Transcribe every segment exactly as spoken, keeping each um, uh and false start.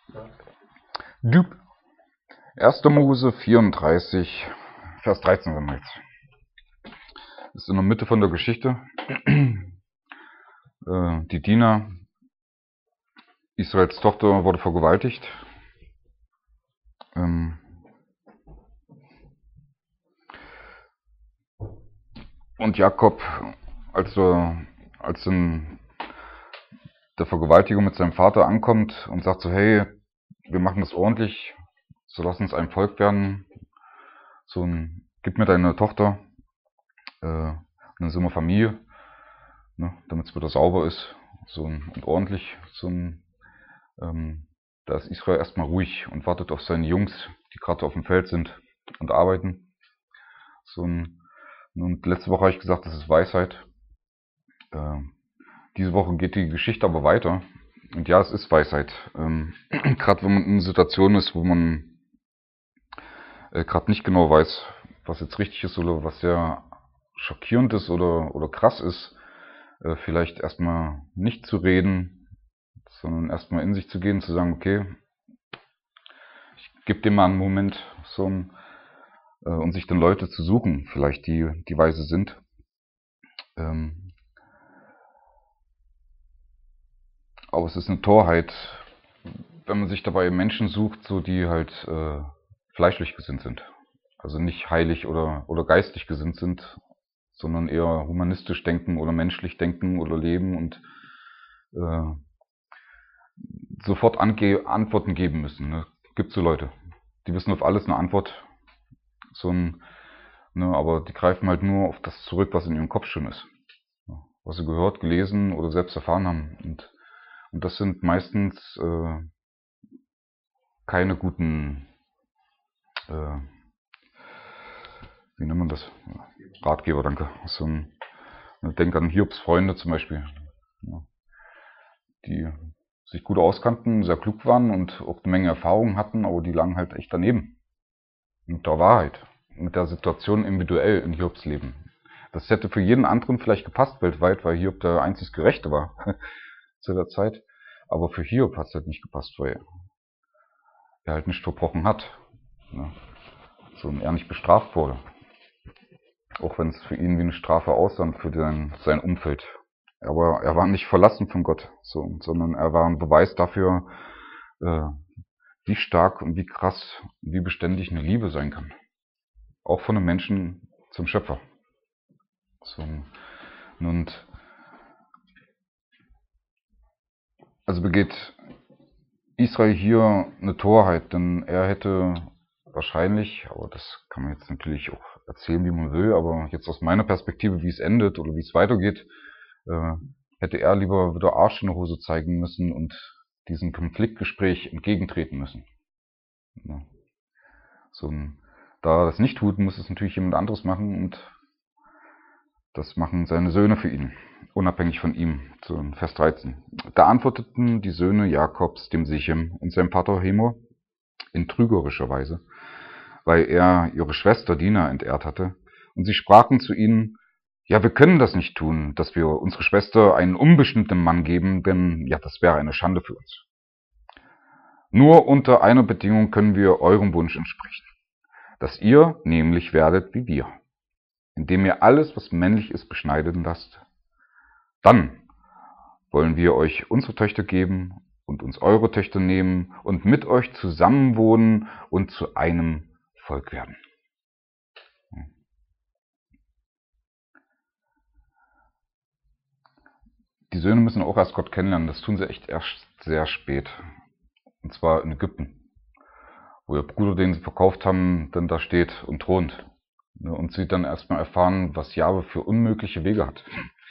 Düb. erster Mose vierunddreißig, Vers dreizehn sind wir jetzt. Das ist in der Mitte von der Geschichte. Die Dina, Israels Tochter, wurde vergewaltigt. Und Jakob, als er, als in der Vergewaltigung mit seinem Vater ankommt und sagt so, hey, wir machen das ordentlich, so lass uns ein Volk werden, so ein, gib mir deine Tochter, äh, und dann sind wir Familie, ne, damit es wieder sauber ist, so ein, und ordentlich, so ein, ähm, da ist Israel erstmal ruhig und wartet auf seine Jungs, die gerade auf dem Feld sind und arbeiten. So ein, und letzte Woche habe ich gesagt, das ist Weisheit. Äh, diese Woche geht die Geschichte aber weiter. Und ja, es ist Weisheit. Ähm, gerade wenn man in einer Situation ist, wo man äh, gerade nicht genau weiß, was jetzt richtig ist oder was sehr schockierend ist oder, oder krass ist, äh, vielleicht erstmal nicht zu reden, sondern erstmal in sich zu gehen, zu sagen, okay, ich gebe dem mal einen Moment, so ein, äh, und sich dann Leute zu suchen, vielleicht die, die weise sind. Ähm, aber es ist eine Torheit, wenn man sich dabei Menschen sucht, so die halt äh, fleischlich gesinnt sind. Also nicht heilig oder, oder geistlich gesinnt sind, sondern eher humanistisch denken oder menschlich denken oder leben und äh, sofort ange Antworten geben müssen. Ne? Gibt so Leute, die wissen auf alles eine Antwort, so ein, ne, aber die greifen halt nur auf das zurück, was in ihrem Kopf schon ist. Was sie gehört, gelesen oder selbst erfahren haben. Und, und das sind meistens äh, keine guten, äh, wie nennt man das? Ratgeber, danke. So ein, denk an Hiobs Freunde zum Beispiel, ja, die sich gut auskannten, sehr klug waren und auch eine Menge Erfahrung hatten, aber die lagen halt echt daneben. Mit der Wahrheit, mit der Situation individuell in Hiobs Leben. Das hätte für jeden anderen vielleicht gepasst weltweit, weil Hiob der einzig Gerechte war zu der Zeit. Aber für Hiob hat es halt nicht gepasst, weil er halt nicht verbrochen hat. Ne? So, und er nicht bestraft wurde. Auch wenn es für ihn wie eine Strafe aussah und für sein, sein Umfeld. Aber er war nicht verlassen von Gott, so, sondern er war ein Beweis dafür, äh, wie stark und wie krass, wie beständig eine Liebe sein kann. Auch von einem Menschen zum Schöpfer. So, und also begeht Israel hier eine Torheit, denn er hätte wahrscheinlich, aber das kann man jetzt natürlich auch erzählen, wie man will, aber jetzt aus meiner Perspektive, wie es endet oder wie es weitergeht, äh, hätte er lieber wieder Arsch in der Hose zeigen müssen und diesem Konfliktgespräch entgegentreten müssen. Ja. So, da er das nicht tut, muss es natürlich jemand anderes machen und das machen seine Söhne für ihn, unabhängig von ihm. So in Vers dreizehn. Da antworteten die Söhne Jakobs dem Sichem und seinem Vater Hemor in trügerischer Weise, weil er ihre Schwester Dina entehrt hatte. Und sie sprachen zu ihnen, ja, wir können das nicht tun, dass wir unsere Schwester einen unbestimmten Mann geben, denn ja, das wäre eine Schande für uns. Nur unter einer Bedingung können wir eurem Wunsch entsprechen, dass ihr nämlich werdet wie wir, indem ihr alles, was männlich ist, beschneiden lasst. Dann wollen wir euch unsere Töchter geben und uns eure Töchter nehmen und mit euch zusammenwohnen und zu einem Volk werden. Die Söhne müssen auch erst Gott kennenlernen. Das tun sie echt erst sehr spät. Und zwar in Ägypten, wo ihr Bruder, den sie verkauft haben, dann da steht und thront. Und sie dann erstmal erfahren, was Jahwe für unmögliche Wege hat.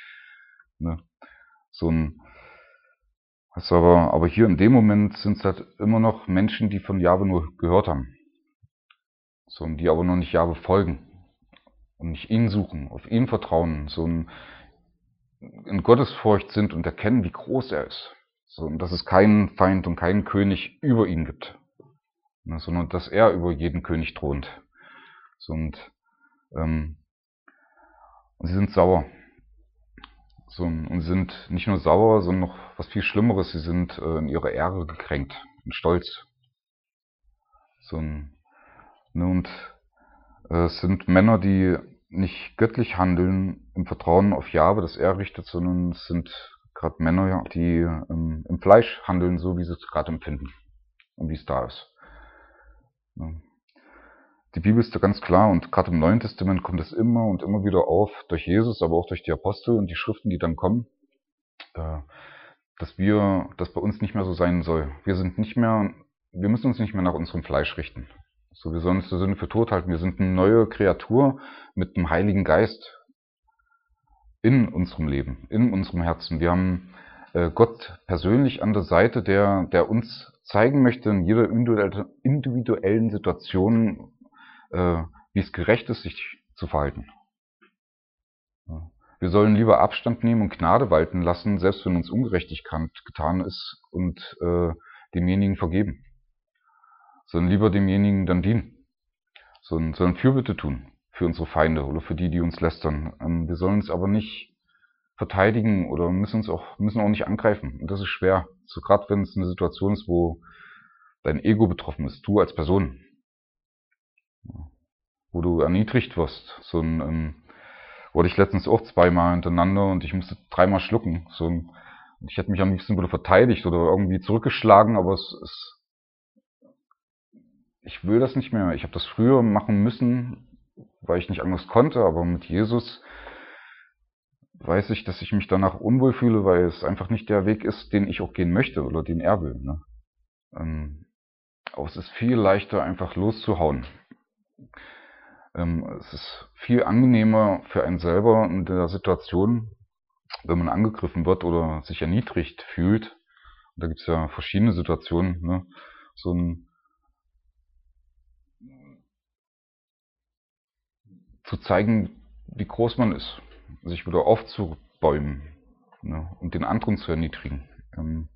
So ein, also aber, aber hier in dem Moment sind es halt immer noch Menschen, die von Jahwe nur gehört haben. So, die aber noch nicht Jahwe folgen und nicht ihn suchen, auf ihn vertrauen, so ein, in Gottesfurcht sind und erkennen, wie groß er ist. So, und dass es keinen Feind und keinen König über ihn gibt, ne, sondern dass er über jeden König thront. So, und, ähm, und sie sind sauer. So, und sind nicht nur sauer, sondern noch was viel Schlimmeres, sie sind äh, in ihrer Ehre gekränkt und stolz. So, ne, und äh, es sind Männer, die nicht göttlich handeln im Vertrauen auf Jahwe, das er richtet, sondern es sind gerade Männer, die ähm, im Fleisch handeln, so wie sie es gerade empfinden und wie es da ist. Ne. Die Bibel ist da ganz klar und gerade im Neuen Testament kommt es immer und immer wieder auf, durch Jesus, aber auch durch die Apostel und die Schriften, die dann kommen, äh, dass wir, dass bei uns nicht mehr so sein soll. Wir sind nicht mehr, wir müssen uns nicht mehr nach unserem Fleisch richten. So, wir sollen uns der Sünde für tot halten. Wir sind eine neue Kreatur mit dem Heiligen Geist in unserem Leben, in unserem Herzen. Wir haben äh, Gott persönlich an der Seite, der, der uns zeigen möchte in jeder individuellen Situation, äh, wie es gerecht ist, sich zu verhalten. Ja. Wir sollen lieber Abstand nehmen und Gnade walten lassen, selbst wenn uns Ungerechtigkeit getan ist, und äh, demjenigen vergeben. Sondern lieber demjenigen dann dienen. Sollen, sollen Fürbitte tun für unsere Feinde oder für die, die uns lästern. Ähm, wir sollen uns aber nicht verteidigen oder müssen uns auch, müssen auch nicht angreifen. Und das ist schwer. So gerade wenn es eine Situation ist, wo dein Ego betroffen ist, du als Person. Wo du erniedrigt wirst. So ein, ähm, wurde ich letztens auch zweimal hintereinander und ich musste dreimal schlucken. So ein, ich hätte mich am liebsten wieder verteidigt oder irgendwie zurückgeschlagen, aber es ist, ich will das nicht mehr. Ich habe das früher machen müssen, weil ich nicht anders konnte, aber mit Jesus weiß ich, dass ich mich danach unwohl fühle, weil es einfach nicht der Weg ist, den ich auch gehen möchte oder den er will. Ne? Ähm, aber es ist viel leichter, einfach loszuhauen. Ähm, es ist viel angenehmer für einen selber in der Situation, wenn man angegriffen wird oder sich erniedrigt fühlt. Da gibt es ja verschiedene Situationen. Ne? So ein zu zeigen, wie groß man ist, sich wieder aufzubäumen, ne, und den anderen zu erniedrigen. Ähm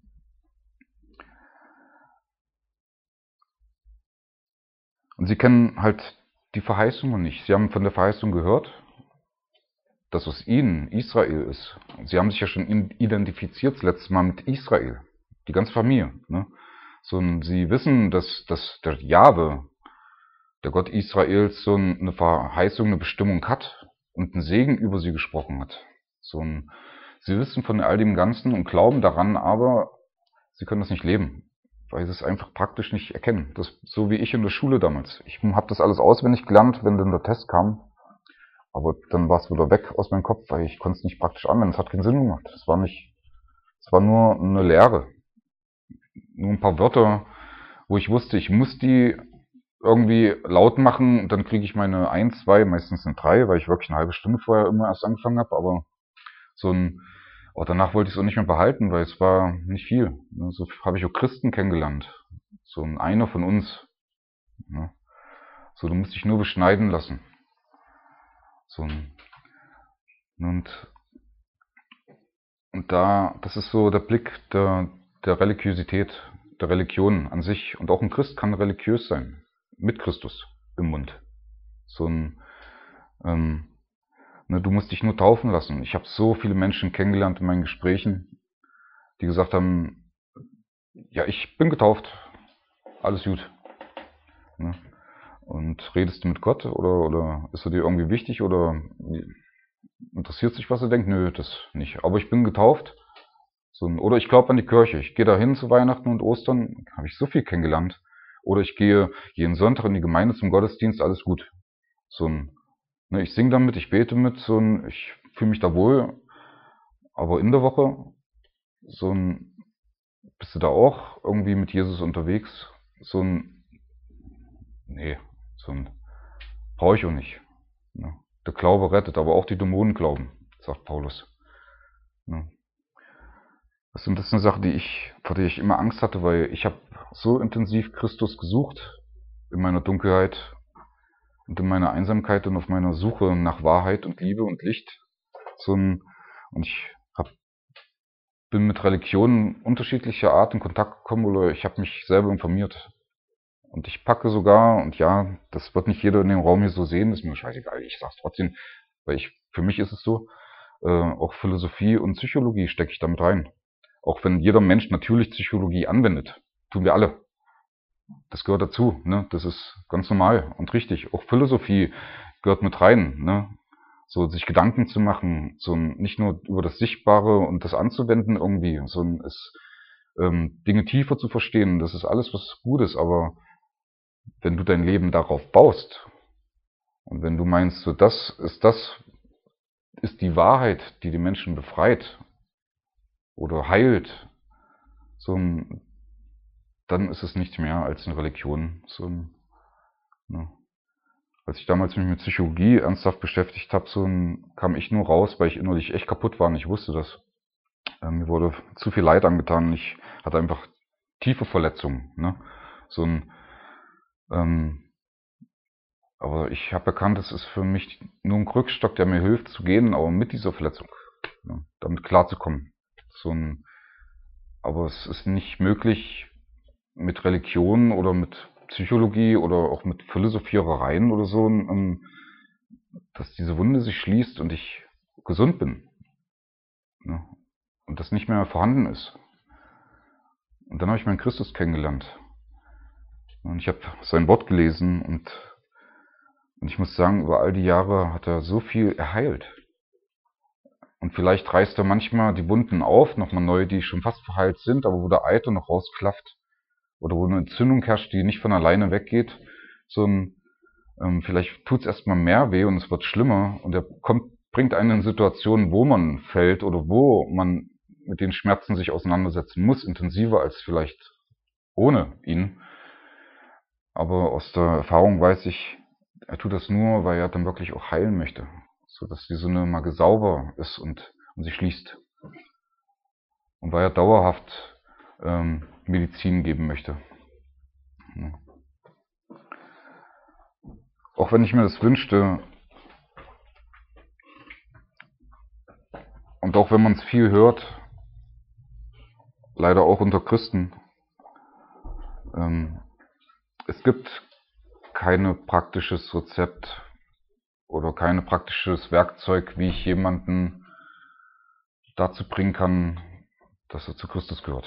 und sie kennen halt die Verheißungen nicht. Sie haben von der Verheißung gehört, dass aus ihnen Israel ist. Und sie haben sich ja schon identifiziert das letzte Mal mit Israel, die ganze Familie. Ne? So, und sie wissen, dass, dass der Jahwe, der Gott Israels, so eine Verheißung, eine Bestimmung hat und einen Segen über sie gesprochen hat. So ein, sie wissen von all dem Ganzen und glauben daran, aber sie können das nicht leben, weil sie es einfach praktisch nicht erkennen. Das so wie ich in der Schule damals. Ich habe das alles auswendig gelernt, wenn dann der Test kam, aber dann war es wieder weg aus meinem Kopf, weil ich konnte es nicht praktisch anwenden. Es hat keinen Sinn gemacht. Es war nicht, es war nur eine Lehre, nur ein paar Wörter, wo ich wusste, ich muss die irgendwie laut machen, dann kriege ich meine eins, zwei, meistens eine drei, weil ich wirklich eine halbe Stunde vorher immer erst angefangen habe, aber so ein, auch danach wollte ich es auch nicht mehr behalten, weil es war nicht viel. So habe ich auch Christen kennengelernt. So ein einer von uns. Ne? So, du musst dich nur beschneiden lassen. So ein, und, und da, das ist so der Blick der, der Religiosität, der Religion an sich. Und auch ein Christ kann religiös sein. Mit Christus im Mund. So ein, ähm, ne, du musst dich nur taufen lassen. Ich habe so viele Menschen kennengelernt in meinen Gesprächen, die gesagt haben, ja, ich bin getauft, alles gut. Ne? Und redest du mit Gott oder, oder ist er dir irgendwie wichtig oder interessiert sich, was er denkt? Nö, das nicht. Aber ich bin getauft. So, oder ich glaube an die Kirche. Ich gehe dahin zu Weihnachten und Ostern, habe ich so viel kennengelernt. Oder ich gehe jeden Sonntag in die Gemeinde zum Gottesdienst, alles gut. So ein, ne, ich singe damit, ich bete mit, so ein, ich fühle mich da wohl. Aber in der Woche, so ein, bist du da auch irgendwie mit Jesus unterwegs? So ein, nee, so ein, brauche ich auch nicht. Ne? Der Glaube rettet, aber auch die Dämonen glauben, sagt Paulus. Ne? Das ist eine Sache, die ich, vor der ich immer Angst hatte, weil ich habe so intensiv Christus gesucht in meiner Dunkelheit und in meiner Einsamkeit und auf meiner Suche nach Wahrheit und Liebe und Licht. So ein, und ich hab, bin mit Religionen unterschiedlicher Art in Kontakt gekommen oder ich habe mich selber informiert. Und ich packe sogar, und ja, das wird nicht jeder in dem Raum hier so sehen, ist mir scheißegal, ich sag's trotzdem, weil ich, für mich ist es so, äh, auch Philosophie und Psychologie stecke ich damit rein. Auch wenn jeder Mensch natürlich Psychologie anwendet. Tun wir alle. Das gehört dazu, ne? Das ist ganz normal und richtig. Auch Philosophie gehört mit rein, ne? So sich Gedanken zu machen, so nicht nur über das Sichtbare und das anzuwenden irgendwie, sondern es ähm, Dinge tiefer zu verstehen. Das ist alles was Gutes, aber wenn du dein Leben darauf baust und wenn du meinst, so das ist das ist die Wahrheit, die die Menschen befreit oder heilt, so dann ist es nichts mehr als eine Religion. So, ne? Als ich damals mich mit Psychologie ernsthaft beschäftigt habe, so kam ich nur raus, weil ich innerlich echt kaputt war und ich wusste das. Ähm, mir wurde zu viel Leid angetan und ich hatte einfach tiefe Verletzungen. Ne? So ein, ähm, aber ich habe erkannt, es ist für mich nur ein Krückstock, der mir hilft zu gehen, aber mit dieser Verletzung, ne? Damit klarzukommen. So ein, aber es ist nicht möglich, mit Religion oder mit Psychologie oder auch mit Philosophierereien oder so, dass diese Wunde sich schließt und ich gesund bin, ne? Und das nicht mehr vorhanden ist. Und dann habe ich meinen Christus kennengelernt. Und ich habe sein Wort gelesen und, und ich muss sagen, über all die Jahre hat er so viel erheilt. Und vielleicht reißt er manchmal die Wunden auf, nochmal neu, die schon fast verheilt sind, aber wo der Eiter noch rausklafft. Oder wo eine Entzündung herrscht, die nicht von alleine weggeht. So ein, ähm, vielleicht tut es erstmal mehr weh und es wird schlimmer. Und er kommt, bringt einen in Situationen, wo man fällt oder wo man mit den Schmerzen sich auseinandersetzen muss, intensiver als vielleicht ohne ihn. Aber aus der Erfahrung weiß ich, er tut das nur, weil er dann wirklich auch heilen möchte. So dass die Sünde mal gesauber ist und, und sich schließt. Und weil er dauerhaft ähm, Medizin geben möchte. Ja. Auch wenn ich mir das wünschte, und auch wenn man es viel hört, leider auch unter Christen, ähm, es gibt kein praktisches Rezept oder kein praktisches Werkzeug, wie ich jemanden dazu bringen kann, dass er zu Christus gehört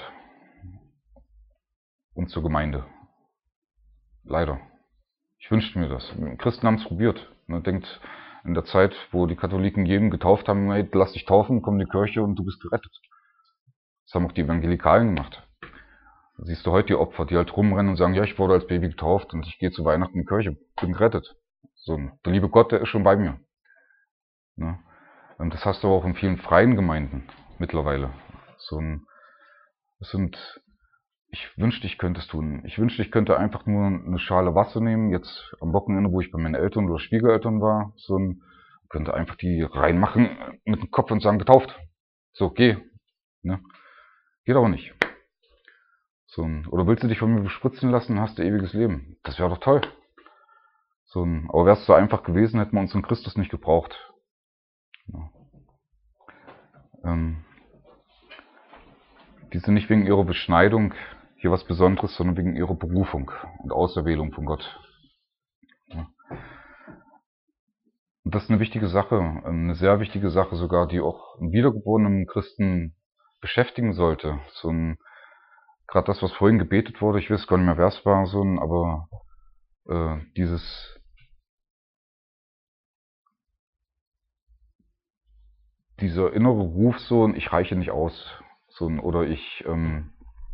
und zur Gemeinde. Leider. Ich wünschte mir das. Christen haben es probiert. Man denkt, in der Zeit, wo die Katholiken jeden getauft haben, hey, lass dich taufen, komm in die Kirche und du bist gerettet. Das haben auch die Evangelikalen gemacht. Da siehst du heute die Opfer, die halt rumrennen und sagen, ja, ich wurde als Baby getauft und ich gehe zu Weihnachten in die Kirche, bin gerettet. So, der liebe Gott, der ist schon bei mir. Ne? Und das hast du auch in vielen freien Gemeinden mittlerweile. So ein, das sind, ich wünschte, ich könnte es tun. Ich wünschte, ich könnte einfach nur eine Schale Wasser nehmen, jetzt am Wochenende, wo ich bei meinen Eltern oder Schwiegereltern war, so ein, könnte einfach die reinmachen mit dem Kopf und sagen, getauft. So, geh. Ne? Geht aber nicht. So ein, oder willst du dich von mir bespritzen lassen, hast du ewiges Leben. Das wäre doch toll. So ein, aber wäre es so einfach gewesen, hätten wir unseren Christus nicht gebraucht. Ja. Ähm, die sind nicht wegen ihrer Beschneidung hier was Besonderes, sondern wegen ihrer Berufung und Auserwählung von Gott. Ja. Und das ist eine wichtige Sache, eine sehr wichtige Sache sogar, die auch einen wiedergeborenen Christen beschäftigen sollte. So ein, gerade das, was vorhin gebetet wurde, ich weiß gar nicht mehr, wer es war, so ein, aber äh, dieses dieser innere Ruf, so ein, ich reiche nicht aus, so ein, oder ich ähm,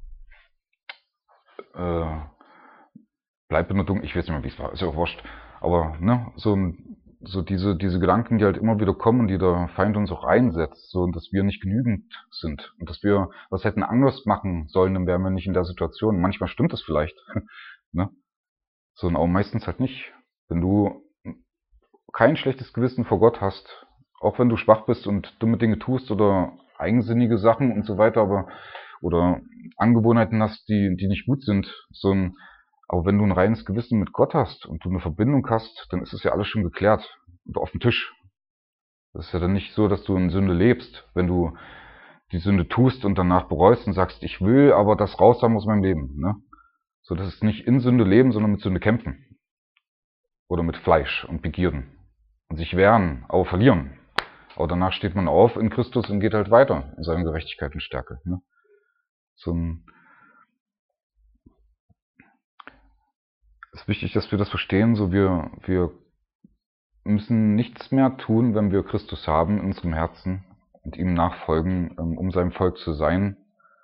äh, bleibe nur dumm, ich weiß nicht mehr, wie es war, ist ja auch wurscht, aber ne, so ein, so diese diese Gedanken, die halt immer wieder kommen und die der Feind uns auch einsetzt, so dass wir nicht genügend sind und dass wir was hätten anders machen sollen, dann wären wir nicht in der Situation. Manchmal stimmt das vielleicht, ne, so, aber meistens halt nicht. Wenn du kein schlechtes Gewissen vor Gott hast, auch wenn du schwach bist und dumme Dinge tust oder eigensinnige Sachen und so weiter, aber oder Angewohnheiten hast, die die nicht gut sind, so ein, aber wenn du ein reines Gewissen mit Gott hast und du eine Verbindung hast, dann ist es ja alles schon geklärt und auf dem Tisch. Das ist ja dann nicht so, dass du in Sünde lebst, wenn du die Sünde tust und danach bereust und sagst, ich will aber das raus haben aus meinem Leben. Ne? So, das ist nicht in Sünde leben, sondern mit Sünde kämpfen. Oder mit Fleisch und Begierden. Und sich wehren, aber verlieren. Aber danach steht man auf in Christus und geht halt weiter in seiner Gerechtigkeit und Stärke. Ne? So ein Es ist wichtig, dass wir das verstehen, so wir, wir müssen nichts mehr tun, wenn wir Christus haben in unserem Herzen und ihm nachfolgen, um sein Volk zu sein.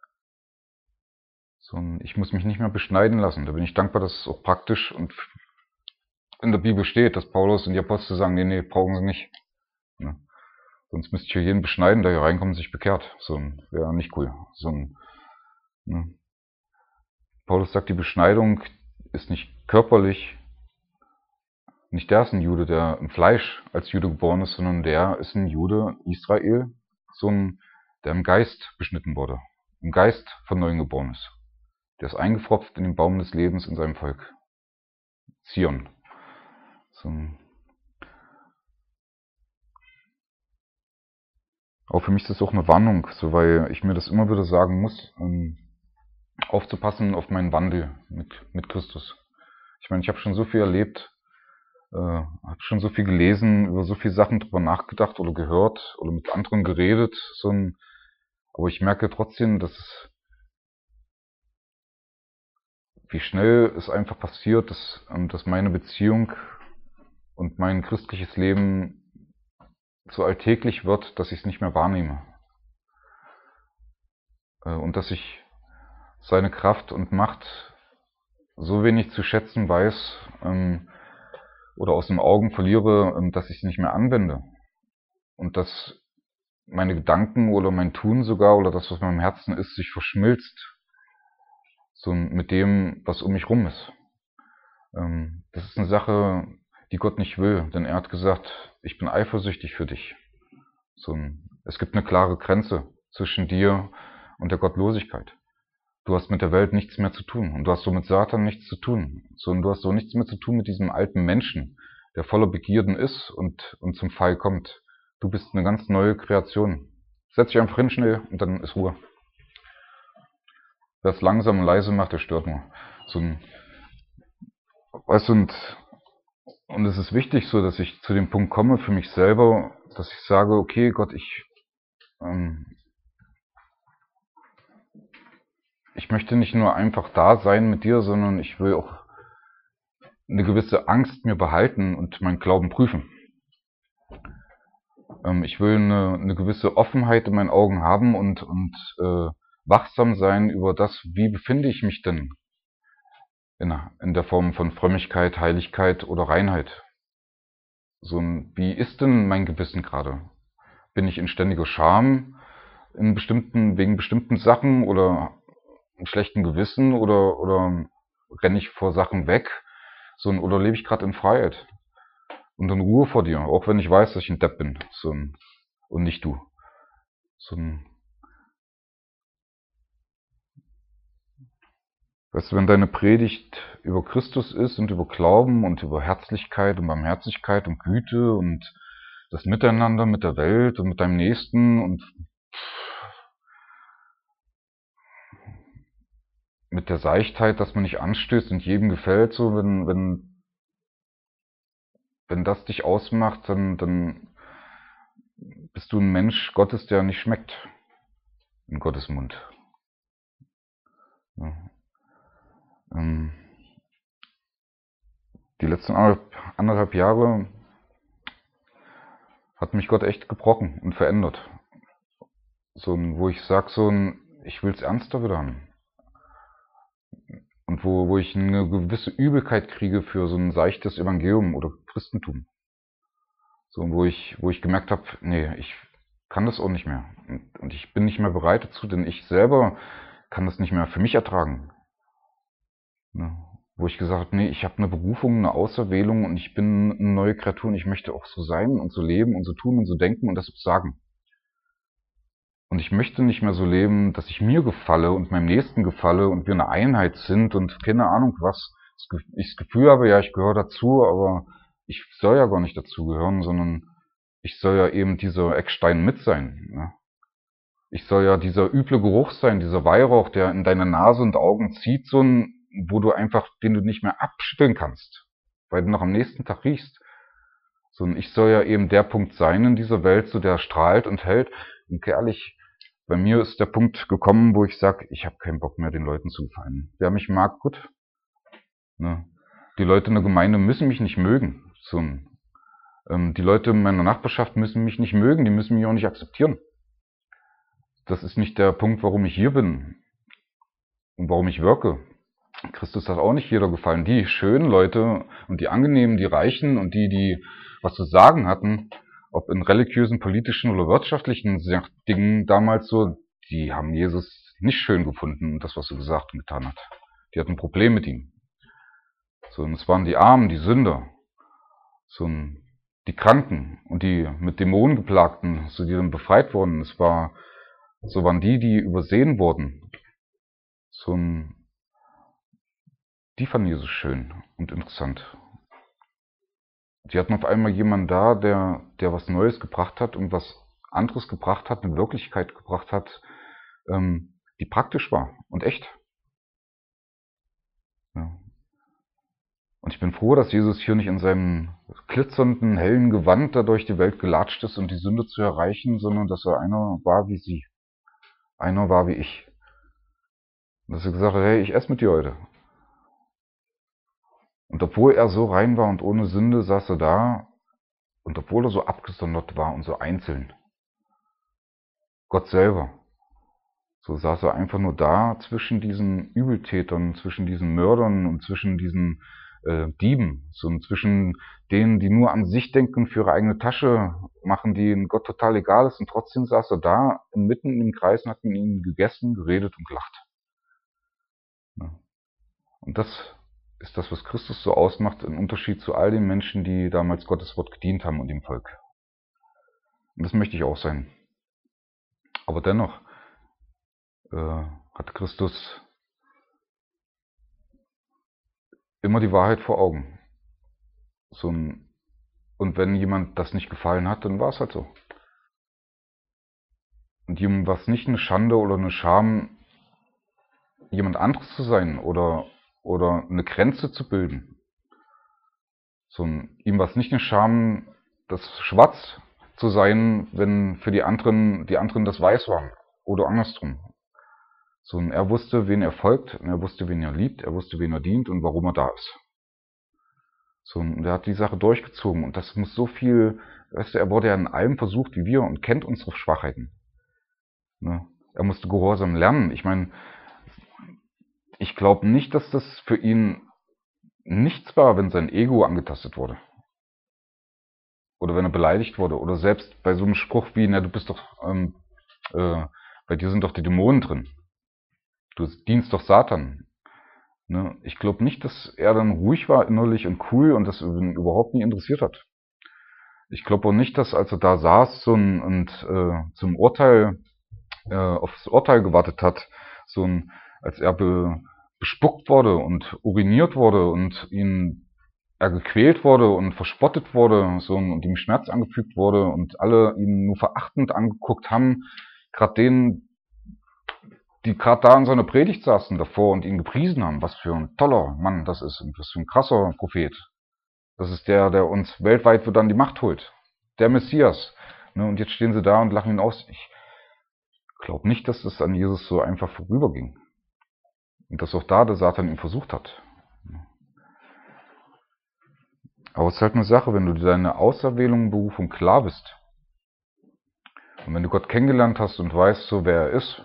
So, ich muss mich nicht mehr beschneiden lassen. Da bin ich dankbar, dass es auch praktisch und in der Bibel steht, dass Paulus und die Apostel sagen, nee, nee, brauchen sie nicht. Ja. Sonst müsste ich hier jeden beschneiden, der hier reinkommt und sich bekehrt. So wäre nicht cool. So ein, ne. Paulus sagt, die Beschneidung ist nicht körperlich. Nicht der ist ein Jude, der im Fleisch als Jude geboren ist, sondern der ist ein Jude, Israel, so ein, der im Geist beschnitten wurde, im Geist von neuem geboren ist. Der ist eingepfropft in den Baum des Lebens in seinem Volk. Zion. So. Auch für mich ist das auch eine Warnung, so, weil ich mir das immer wieder sagen muss, um aufzupassen auf meinen Wandel mit, mit Christus. Ich meine, ich habe schon so viel erlebt, äh, habe schon so viel gelesen, über so viele Sachen drüber nachgedacht oder gehört oder mit anderen geredet, so ein, aber ich merke trotzdem, dass es, wie schnell es einfach passiert, dass, dass meine Beziehung und mein christliches Leben so alltäglich wird, dass ich es nicht mehr wahrnehme. Und dass ich seine Kraft und Macht so wenig zu schätzen weiß ähm, oder aus den Augen verliere, ähm, dass ich es nicht mehr anwende. Und dass meine Gedanken oder mein Tun sogar oder das, was in meinem Herzen ist, sich verschmilzt so mit dem, was um mich rum ist. Ähm, das ist eine Sache, die Gott nicht will, denn er hat gesagt, ich bin eifersüchtig für dich. So ein, es gibt eine klare Grenze zwischen dir und der Gottlosigkeit. Du hast mit der Welt nichts mehr zu tun und du hast so mit Satan nichts zu tun. So, und du hast so nichts mehr zu tun mit diesem alten Menschen, der voller Begierden ist und, und zum Fall kommt. Du bist eine ganz neue Kreation. Setz dich einfach hin schnell und dann ist Ruhe. Wer es langsam und leise macht, der stört nur. So ein, weißt du, und, und es ist wichtig so, dass ich zu dem Punkt komme für mich selber, dass ich sage, okay, Gott, ich, ähm, ich möchte nicht nur einfach da sein mit dir, sondern ich will auch eine gewisse Angst mir behalten und meinen Glauben prüfen. Ähm, ich will eine, eine gewisse Offenheit in meinen Augen haben und, und äh, wachsam sein über das, wie befinde ich mich denn in, in der Form von Frömmigkeit, Heiligkeit oder Reinheit. So ein, wie ist denn mein Gewissen gerade? Bin ich in ständiger Scham in bestimmten, wegen bestimmten Sachen oder einem schlechten Gewissen oder, oder renne ich vor Sachen weg? So ein, oder lebe ich gerade in Freiheit und in Ruhe vor dir, auch wenn ich weiß, dass ich ein Depp bin, so ein, und nicht du. So ein, weißt du, wenn deine Predigt über Christus ist und über Glauben und über Herzlichkeit und Barmherzigkeit und Güte und das Miteinander mit der Welt und mit deinem Nächsten und mit der Seichtheit, dass man nicht anstößt und jedem gefällt, so wenn wenn wenn das dich ausmacht, dann dann bist du ein Mensch Gottes, der nicht schmeckt in Gottes Mund. Ja. Ähm, die letzten anderthalb, anderthalb Jahre hat mich Gott echt gebrochen und verändert. So ein, wo ich sag so ein, ich will's ernster wieder haben. Und wo, wo ich eine gewisse Übelkeit kriege für so ein seichtes Evangelium oder Christentum. So, wo ich, wo ich gemerkt habe, nee, ich kann das auch nicht mehr. Und, und ich bin nicht mehr bereit dazu, denn ich selber kann das nicht mehr für mich ertragen. Ne? Wo ich gesagt habe, nee, ich habe eine Berufung, eine Auserwählung und ich bin eine neue Kreatur und ich möchte auch so sein und so leben und so tun und so denken und das auch sagen. Und ich möchte nicht mehr so leben, dass ich mir gefalle und meinem Nächsten gefalle und wir eine Einheit sind und keine Ahnung was. Ich das Gefühl habe, ja, ich gehöre dazu, aber ich soll ja gar nicht dazugehören, sondern ich soll ja eben dieser Eckstein mit sein. Ne? Ich soll ja dieser üble Geruch sein, dieser Weihrauch, der in deine Nase und Augen zieht, so ein, wo du einfach, den du nicht mehr abschütteln kannst, weil du noch am nächsten Tag riechst. Sondern ich soll ja eben der Punkt sein in dieser Welt, so der strahlt und hält. Und ehrlich, bei mir ist der Punkt gekommen, wo ich sage, ich habe keinen Bock mehr, den Leuten zu gefallen. Wer mich mag, gut. Ne? Die Leute in der Gemeinde müssen mich nicht mögen. So, ähm, die Leute in meiner Nachbarschaft müssen mich nicht mögen, die müssen mich auch nicht akzeptieren. Das ist nicht der Punkt, warum ich hier bin und warum ich wirke. Christus hat auch nicht jeder gefallen. Die schönen Leute und die angenehmen, die Reichen und die, die was zu sagen hatten, ob in religiösen, politischen oder wirtschaftlichen Dingen damals so, die haben Jesus nicht schön gefunden, das, was er gesagt und getan hat. Die hatten ein Problem mit ihm. So, und es waren die Armen, die Sünder, so, die Kranken und die mit Dämonen geplagten, so, die dann befreit wurden. Es war, so waren die, die übersehen wurden. So ein Die fanden Jesus schön und interessant. Die hatten auf einmal jemanden da, der, der was Neues gebracht hat und was anderes gebracht hat, eine Wirklichkeit gebracht hat, ähm, die praktisch war und echt. Ja. Und ich bin froh, dass Jesus hier nicht in seinem glitzernden, hellen Gewand da durch die Welt gelatscht ist, um die Sünde zu erreichen, sondern dass er einer war wie sie. Einer war wie ich. Und dass er gesagt hat, hey, ich esse mit dir heute. Und obwohl er so rein war und ohne Sünde, saß er da. Und obwohl er so abgesondert war und so einzeln, Gott selber, so saß er einfach nur da zwischen diesen Übeltätern, zwischen diesen Mördern und zwischen diesen äh, Dieben, so zwischen denen, die nur an sich denken, für ihre eigene Tasche machen, denen Gott total egal ist. Und trotzdem saß er da, mitten im Kreis und hat mit ihnen gegessen, geredet und gelacht. Ja. Und das ist das, was Christus so ausmacht, im Unterschied zu all den Menschen, die damals Gottes Wort gedient haben und dem Volk. Und das möchte ich auch sein. Aber dennoch äh, hat Christus immer die Wahrheit vor Augen. So ein, und wenn jemand das nicht gefallen hat, dann war es halt so. Und ihm war es nicht eine Schande oder eine Scham, jemand anderes zu sein oder, oder eine Grenze zu bilden. So ein, ihm war es nicht eine Scham, das Schwarz zu sein, wenn für die anderen, die anderen das Weiß waren. Oder andersrum. So ein, er wusste, wen er folgt, er wusste, wen er liebt, er wusste, wen er dient und warum er da ist. So, und er hat die Sache durchgezogen und das muss so viel, weißt du, er wurde ja in allem versucht wie wir und kennt unsere Schwachheiten. Ne? Er musste Gehorsam lernen. Ich meine, ich glaube nicht, dass das für ihn nichts war, wenn sein Ego angetastet wurde. Oder wenn er beleidigt wurde. Oder selbst bei so einem Spruch wie, na, du bist doch, ähm, äh, bei dir sind doch die Dämonen drin. Du dienst doch Satan. Ne? Ich glaube nicht, dass er dann ruhig war innerlich und cool und das ihn überhaupt nicht interessiert hat. Ich glaube auch nicht, dass als er da saß so ein, und äh, zum Urteil, äh, aufs Urteil gewartet hat, so ein, als er be, bespuckt wurde und uriniert wurde und ihn er gequält wurde und verspottet wurde, so und ihm Schmerz angefügt wurde und alle ihn nur verachtend angeguckt haben, gerade denen, die gerade da in seiner Predigt saßen davor und ihn gepriesen haben, was für ein toller Mann das ist und was für ein krasser Prophet. Das ist der, der uns weltweit wo dann die Macht holt. Der Messias. Ne, und jetzt stehen sie da und lachen ihn aus. Ich glaube nicht, dass das an Jesus so einfach vorüberging. Und dass auch da der Satan ihn versucht hat. Aber es ist halt eine Sache, wenn du dir deine Auserwählung, Berufung klar bist. Und wenn du Gott kennengelernt hast und weißt, so wer er ist,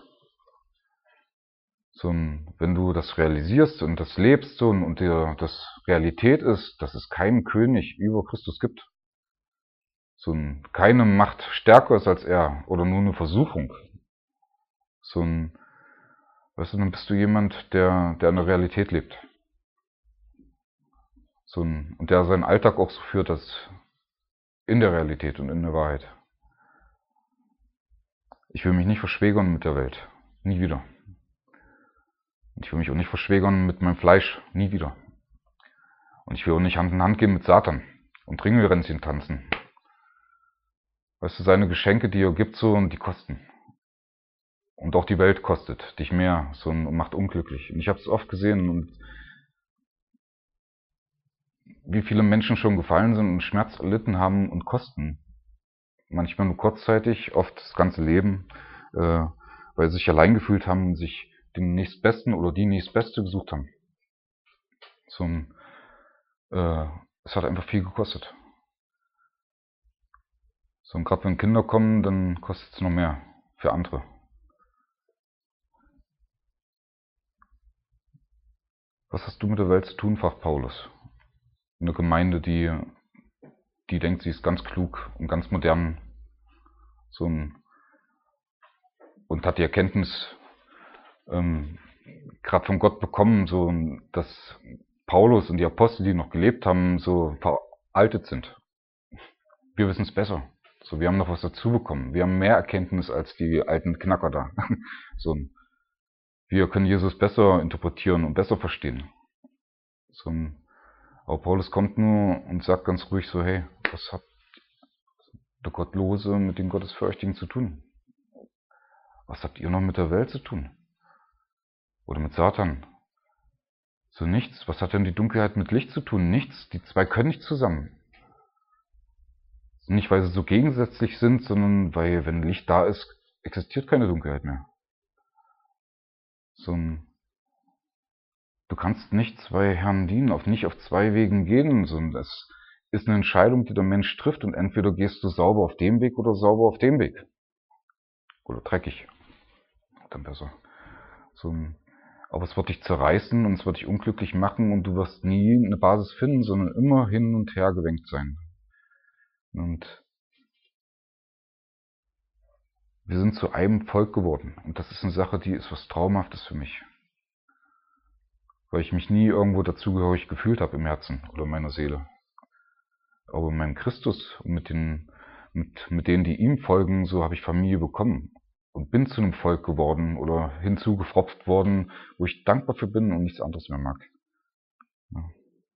so, wenn du das realisierst und das lebst so, und dir das Realität ist, dass es keinen König über Christus gibt, so keine Macht stärker ist als er oder nur eine Versuchung, so ein, weißt du, dann bist du jemand, der, der in der Realität lebt. So ein, und der seinen Alltag auch so führt, dass in der Realität und in der Wahrheit. Ich will mich nicht verschwägern mit der Welt. Nie wieder. Und ich will mich auch nicht verschwägern mit meinem Fleisch. Nie wieder. Und ich will auch nicht Hand in Hand gehen mit Satan und Ringelränzchen tanzen. Weißt du, seine Geschenke, die er gibt, so, und die kosten. Und auch die Welt kostet dich mehr, so, und macht unglücklich. Und ich habe es oft gesehen und wie viele Menschen schon gefallen sind und Schmerz erlitten haben und kosten. Manchmal nur kurzzeitig, oft das ganze Leben, äh, weil sie sich allein gefühlt haben und sich den nächstbesten oder die nächstbeste gesucht haben. So ein, äh, es hat einfach viel gekostet. So, und gerade wenn Kinder kommen, dann kostet es noch mehr für andere. Was hast du mit der Welt zu tun, fragt Paulus. Eine Gemeinde, die, die denkt, sie ist ganz klug und ganz modern, so ein, und hat die Erkenntnis ähm, gerade von Gott bekommen, so dass Paulus und die Apostel, die noch gelebt haben, so veraltet sind. Wir wissen es besser. So, wir haben noch was dazu bekommen. Wir haben mehr Erkenntnis als die alten Knacker da. So, wir können Jesus besser interpretieren und besser verstehen. So, aber Paulus kommt nur und sagt ganz ruhig so, hey, was hat der Gottlose mit den Gottesfürchtigen zu tun? Was habt ihr noch mit der Welt zu tun? Oder mit Satan? So nichts. Was hat denn die Dunkelheit mit Licht zu tun? Nichts. Die zwei können nicht zusammen. Nicht, weil sie so gegensätzlich sind, sondern weil, wenn Licht da ist, existiert keine Dunkelheit mehr. So ein, du kannst nicht zwei Herren dienen, auf nicht auf zwei Wegen gehen, sondern es ist eine Entscheidung, die der Mensch trifft, und entweder gehst du sauber auf dem Weg oder sauber auf dem Weg. Oder dreckig. Dann besser. So ein, aber es wird dich zerreißen und es wird dich unglücklich machen und du wirst nie eine Basis finden, sondern immer hin und her gewenkt sein. Und wir sind zu einem Volk geworden. Und das ist eine Sache, die ist was Traumhaftes für mich. Weil ich mich nie irgendwo dazugehörig gefühlt habe im Herzen oder in meiner Seele. Aber mit meinem Christus und mit, den, mit, mit denen, die ihm folgen, so habe ich Familie bekommen. Und bin zu einem Volk geworden oder hinzugefropft worden, wo ich dankbar für bin und nichts anderes mehr mag. Ja.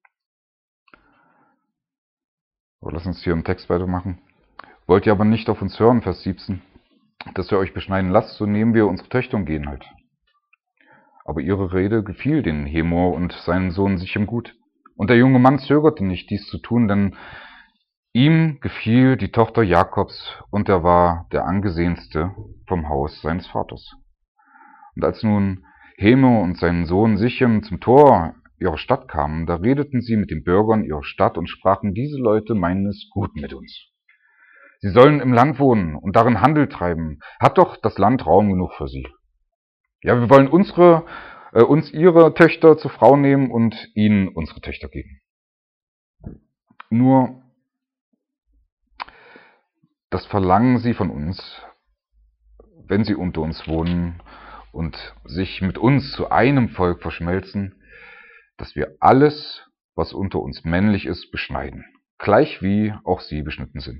Aber lass uns hier im Text weitermachen. Wollt ihr aber nicht auf uns hören, Vers siebzehn, dass ihr euch beschneiden lasst, so nehmen wir unsere Töchter und gehen halt. Aber ihre Rede gefiel den Hemor und seinen Sohn Sichem gut. Und der junge Mann zögerte nicht, dies zu tun, denn ihm gefiel die Tochter Jakobs, und er war der angesehenste vom Haus seines Vaters. Und als nun Hemor und sein Sohn Sichem zum Tor ihrer Stadt kamen, da redeten sie mit den Bürgern ihrer Stadt und sprachen, diese Leute meinen es gut mit uns. Sie sollen im Land wohnen und darin Handel treiben. Hat doch das Land Raum genug für sie. Ja, wir wollen unsere, äh, uns ihre Töchter zur Frau nehmen und ihnen unsere Töchter geben. Nur, das verlangen sie von uns, wenn sie unter uns wohnen und sich mit uns zu einem Volk verschmelzen, dass wir alles, was unter uns männlich ist, beschneiden, gleich wie auch sie beschnitten sind.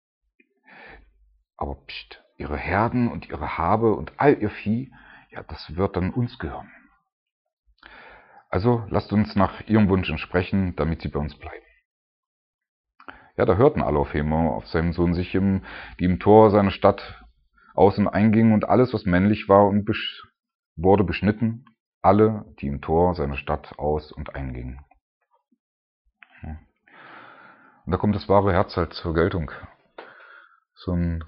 Aber pst, ihre Herden und ihre Habe und all ihr Vieh, ja, das wird dann uns gehören. Also lasst uns nach ihrem Wunsch entsprechen, damit sie bei uns bleiben. Ja, da hörten alle auf Hemor, auf seinen Sohn Sichem, die im Tor seiner Stadt aus- und eingingen, und alles, was männlich war, und besch- wurde beschnitten, alle, die im Tor seiner Stadt aus- und eingingen. Und da kommt das wahre Herz halt zur Geltung. So ein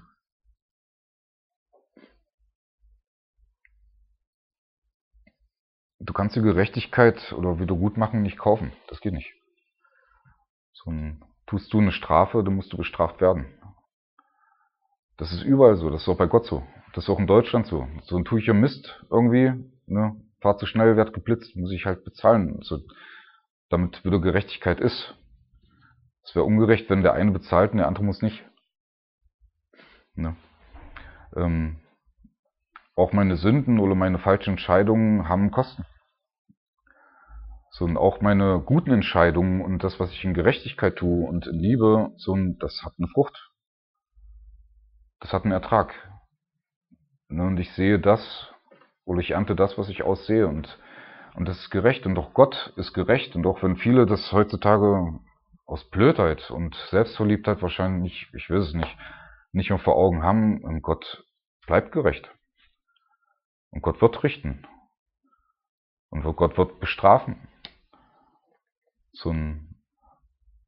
Du kannst die Gerechtigkeit oder Wiedergutmachung nicht kaufen. Das geht nicht. So ein, tust du eine Strafe, dann musst du bestraft werden. Das ist überall so. Das ist auch bei Gott so. Das ist auch in Deutschland so. So ein tue ich ja Mist irgendwie, ne? Fahr zu schnell, werd geblitzt, muss ich halt bezahlen. So, damit wieder Gerechtigkeit ist. Es wäre ungerecht, wenn der eine bezahlt und der andere muss nicht. Ne? Ähm, auch meine Sünden oder meine falschen Entscheidungen haben Kosten. So, und auch meine guten Entscheidungen und das, was ich in Gerechtigkeit tue und in Liebe, so, das hat eine Frucht. Das hat einen Ertrag. Und ich sehe das, oder ich ernte das, was ich aussehe. Und, und das ist gerecht. Und auch Gott ist gerecht. Und auch wenn viele das heutzutage aus Blödheit und Selbstverliebtheit wahrscheinlich, ich weiß es nicht, nicht mehr vor Augen haben, und Gott bleibt gerecht. Und Gott wird richten. Und Gott wird bestrafen. So ein,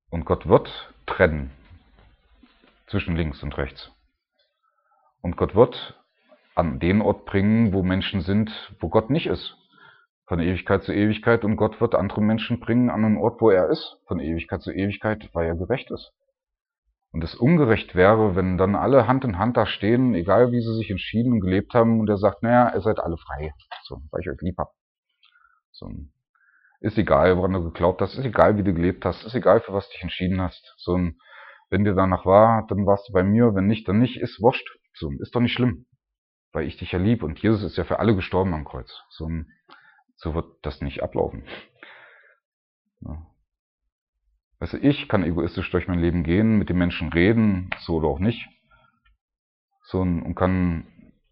Und Gott wird trennen zwischen links und rechts. Und Gott wird an den Ort bringen, wo Menschen sind, wo Gott nicht ist. Von Ewigkeit zu Ewigkeit. Und Gott wird andere Menschen bringen an einen Ort, wo er ist. Von Ewigkeit zu Ewigkeit, weil er gerecht ist. Und es ungerecht wäre, wenn dann alle Hand in Hand da stehen, egal wie sie sich entschieden und gelebt haben, und er sagt, naja, ihr seid alle frei, so, weil ich euch lieb hab. So, ist egal, woran du geglaubt hast, ist egal, wie du gelebt hast, ist egal, für was du dich entschieden hast. So, wenn dir danach war, dann warst du bei mir, wenn nicht, dann nicht, ist wurscht. So, ist doch nicht schlimm, weil ich dich ja lieb und Jesus ist ja für alle gestorben am Kreuz. So, so wird das nicht ablaufen. Ja. Weißt du, ich kann egoistisch durch mein Leben gehen, mit den Menschen reden, so oder auch nicht. So, und kann,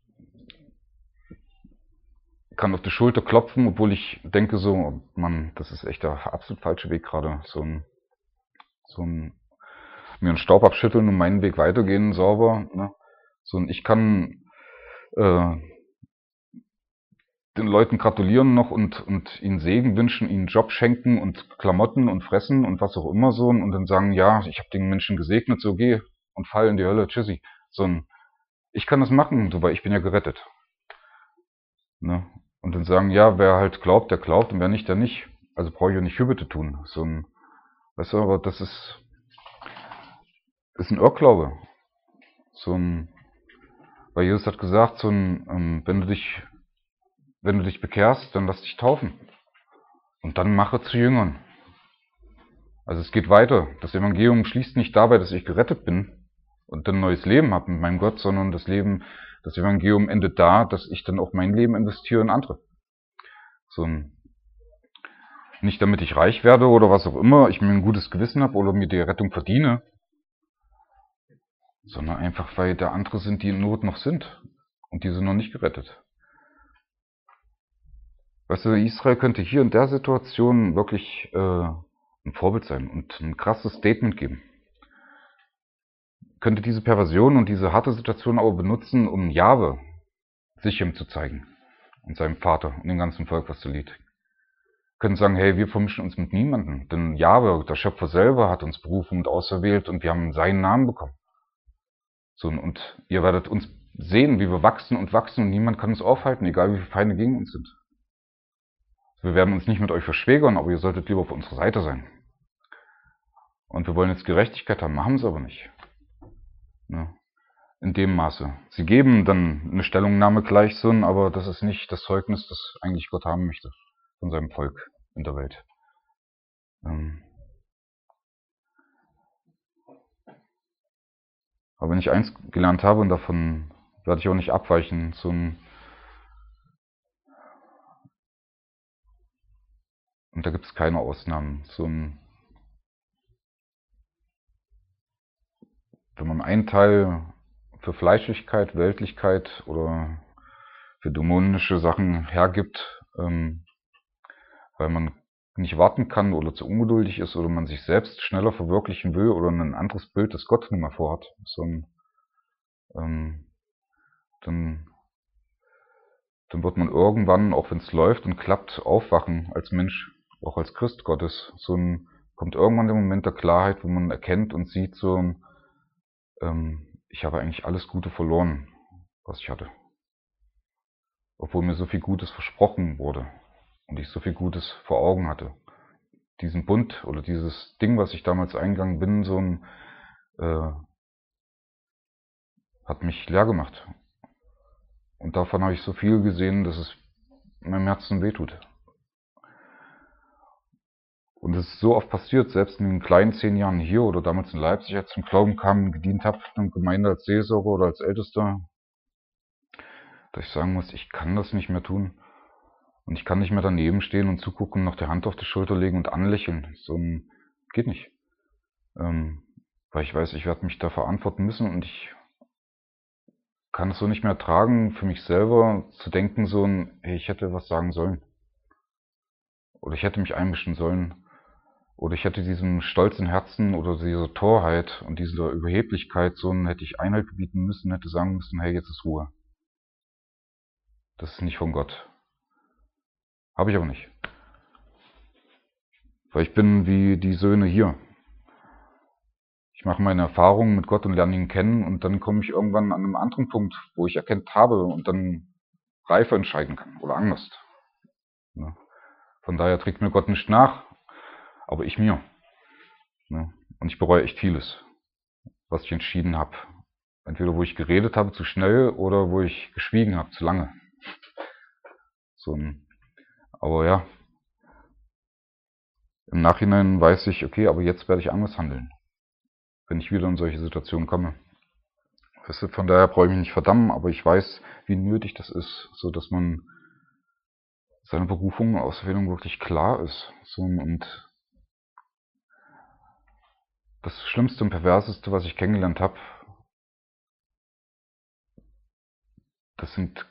kann auf die Schulter klopfen, obwohl ich denke so, Mann, das ist echt der absolut falsche Weg gerade. So ein, so ein, mir einen Staub abschütteln und meinen Weg weitergehen, sauber. Ne? So, und ich kann äh, den Leuten gratulieren noch und, und ihnen Segen wünschen, ihnen Job schenken und Klamotten und Fressen und was auch immer so und dann sagen, ja, ich habe den Menschen gesegnet, so geh und fall in die Hölle, tschüssi. So ein, ich kann das machen, so, weil ich bin ja gerettet. Ne? Und dann sagen, ja, wer halt glaubt, der glaubt und wer nicht, der nicht. Also brauche ich ja nicht Fürbitte tun. So ein, weißt du, aber das ist, ist ein Irrglaube. So ein, weil Jesus hat gesagt, so ein, ähm, wenn du dich Wenn du dich bekehrst, dann lass dich taufen. Und dann mache zu Jüngern. Also es geht weiter. Das Evangelium schließt nicht dabei, dass ich gerettet bin und ein neues Leben habe mit meinem Gott, sondern das Leben, das Evangelium endet da, dass ich dann auch mein Leben investiere in andere. So ein, nicht damit ich reich werde oder was auch immer, ich mir ein gutes Gewissen habe oder mir die Rettung verdiene, sondern einfach, weil da andere sind, die in Not noch sind und die sind noch nicht gerettet. Weißt du, Israel könnte hier in der Situation wirklich äh, ein Vorbild sein und ein krasses Statement geben. Könnte diese Perversion und diese harte Situation aber benutzen, um Jahwe sich ihm zu zeigen und seinem Vater und dem ganzen Volk, was da liegt. Können sagen, hey, wir vermischen uns mit niemandem, denn Jahwe, der Schöpfer selber, hat uns berufen und auserwählt und wir haben seinen Namen bekommen. So, und ihr werdet uns sehen, wie wir wachsen und wachsen und niemand kann uns aufhalten, egal wie viele Feinde gegen uns sind. Wir werden uns nicht mit euch verschwägern, aber ihr solltet lieber auf unserer Seite sein. Und wir wollen jetzt Gerechtigkeit haben, haben es aber nicht. Ja, in dem Maße. Sie geben dann eine Stellungnahme gleich so, aber das ist nicht das Zeugnis, das eigentlich Gott haben möchte von seinem Volk in der Welt. Ähm aber wenn ich eins gelernt habe, und davon werde ich auch nicht abweichen, so ein und da gibt es keine Ausnahmen, so ein wenn man einen Teil für Fleischlichkeit, Weltlichkeit oder für dämonische Sachen hergibt, ähm, weil man nicht warten kann oder zu ungeduldig ist oder man sich selbst schneller verwirklichen will oder ein anderes Bild, das Gott nun mal vorhat, so ein, ähm, dann, dann wird man irgendwann, auch wenn es läuft und klappt, aufwachen als Mensch, auch als Christ Gottes. So ein, kommt irgendwann der Moment der Klarheit, wo man erkennt und sieht so, ähm, ich habe eigentlich alles Gute verloren, was ich hatte. Obwohl mir so viel Gutes versprochen wurde und ich so viel Gutes vor Augen hatte. Diesen Bund oder dieses Ding, was ich damals eingegangen bin, so ein, äh, hat mich leer gemacht. Und davon habe ich so viel gesehen, dass es meinem Herzen wehtut. Und es ist so oft passiert, selbst in den kleinen zehn Jahren hier oder damals in Leipzig, als ich zum Glauben kam, gedient habe, in der Gemeinde als Seelsorger oder als Ältester, dass ich sagen muss, ich kann das nicht mehr tun. Und ich kann nicht mehr daneben stehen und zugucken und noch die Hand auf die Schulter legen und anlächeln. So ein, geht nicht. Ähm, weil ich weiß, ich werde mich da verantworten müssen und ich kann es so nicht mehr ertragen, für mich selber zu denken, so ein, hey, ich hätte was sagen sollen. Oder ich hätte mich einmischen sollen. Oder ich hätte diesem stolzen Herzen oder dieser Torheit und dieser Überheblichkeit, so ein, hätte ich Einhalt gebieten müssen, hätte sagen müssen, hey, jetzt ist Ruhe. Das ist nicht von Gott. Habe ich aber nicht. Weil ich bin wie die Söhne hier. Ich mache meine Erfahrungen mit Gott und lerne ihn kennen und dann komme ich irgendwann an einem anderen Punkt, wo ich erkennt habe und dann reifer entscheiden kann oder anders. Ne? Von daher trägt mir Gott nicht nach, aber ich mir. Ne? Und ich bereue echt vieles, was ich entschieden habe. Entweder wo ich geredet habe zu schnell oder wo ich geschwiegen habe zu lange. So ein, aber ja, im Nachhinein weiß ich, okay, aber jetzt werde ich anders handeln, wenn ich wieder in solche Situationen komme. Weißt du, von daher brauche ich mich nicht verdammen, aber ich weiß, wie nötig das ist, so dass man seine Berufung und Auswählung wirklich klar ist. So, und das Schlimmste und Perverseste, was ich kennengelernt habe, das sind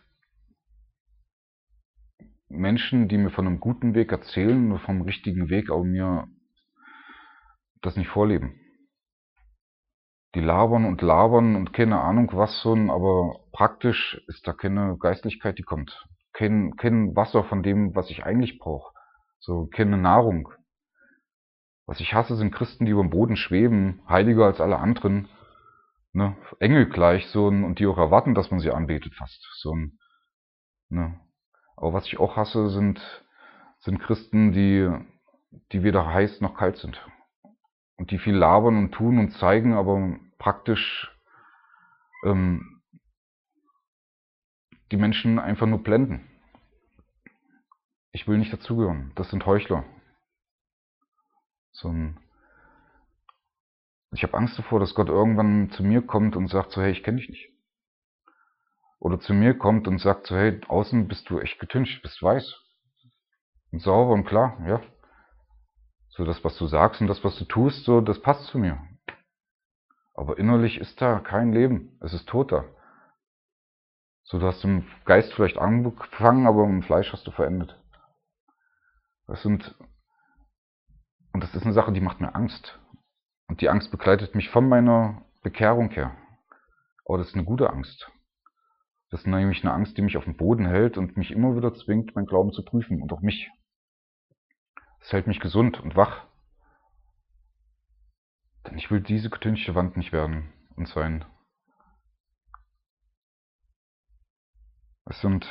Menschen, die mir von einem guten Weg erzählen, nur vom richtigen Weg, aber mir das nicht vorleben. Die labern und labern und keine Ahnung was so, aber praktisch ist da keine Geistlichkeit, die kommt. Kein, kein Wasser von dem, was ich eigentlich brauche. So, keine Nahrung. Was ich hasse, sind Christen, die über dem Boden schweben, heiliger als alle anderen, ne, Engel gleich, so, und die auch erwarten, dass man sie anbetet fast. So, ne. Aber was ich auch hasse, sind, sind Christen, die, die weder heiß noch kalt sind. Und die viel labern und tun und zeigen, aber praktisch ähm, die Menschen einfach nur blenden. Ich will nicht dazugehören. Das sind Heuchler. So ein ich habe Angst davor, dass Gott irgendwann zu mir kommt und sagt so, hey, ich kenne dich nicht. Oder zu mir kommt und sagt so, hey, außen bist du echt getüncht, bist weiß. Und sauber und klar, ja. So das, was du sagst und das, was du tust, so, das passt zu mir. Aber innerlich ist da kein Leben. Es ist tot da. So, du hast im Geist vielleicht angefangen, aber im Fleisch hast du verendet. Das sind, und das ist eine Sache, die macht mir Angst. Und die Angst begleitet mich von meiner Bekehrung her. Aber das ist eine gute Angst. Das ist nämlich eine Angst, die mich auf dem Boden hält und mich immer wieder zwingt, meinen Glauben zu prüfen. Und auch mich. Es hält mich gesund und wach. Denn ich will diese getünchte Wand nicht werden und sein. Es sind,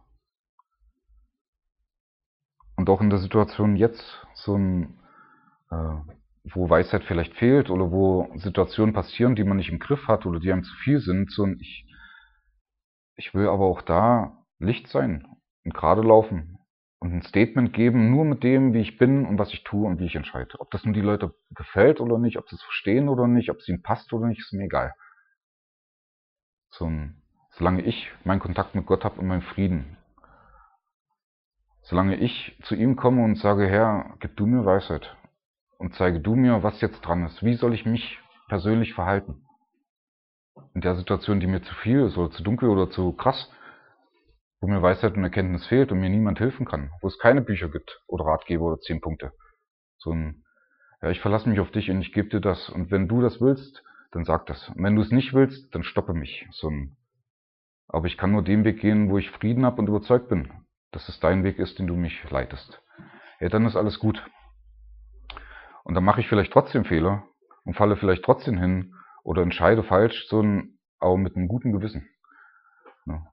und auch in der Situation jetzt, so ein, äh, wo Weisheit vielleicht fehlt oder wo Situationen passieren, die man nicht im Griff hat oder die einem zu viel sind, so ein, ich, ich will aber auch da Licht sein und gerade laufen und ein Statement geben, nur mit dem, wie ich bin und was ich tue und wie ich entscheide. Ob das nun die Leute gefällt oder nicht, ob sie es verstehen oder nicht, ob es ihnen passt oder nicht, ist mir egal. So ein, solange ich meinen Kontakt mit Gott habe und meinen Frieden. Solange ich zu ihm komme und sage, Herr, gib du mir Weisheit und zeige du mir, was jetzt dran ist. Wie soll ich mich persönlich verhalten? In der Situation, die mir zu viel ist oder zu dunkel oder zu krass, wo mir Weisheit und Erkenntnis fehlt und mir niemand helfen kann, wo es keine Bücher gibt oder Ratgeber oder zehn Punkte. So ein, ja, ich verlasse mich auf dich und ich gebe dir das. Und wenn du das willst, dann sag das. Und wenn du es nicht willst, dann stoppe mich. So ein, aber ich kann nur den Weg gehen, wo ich Frieden habe und überzeugt bin, dass es dein Weg ist, den du mich leitest. Ja, dann ist alles gut. Und dann mache ich vielleicht trotzdem Fehler und falle vielleicht trotzdem hin oder entscheide falsch, so ein, aber mit einem guten Gewissen. Ja.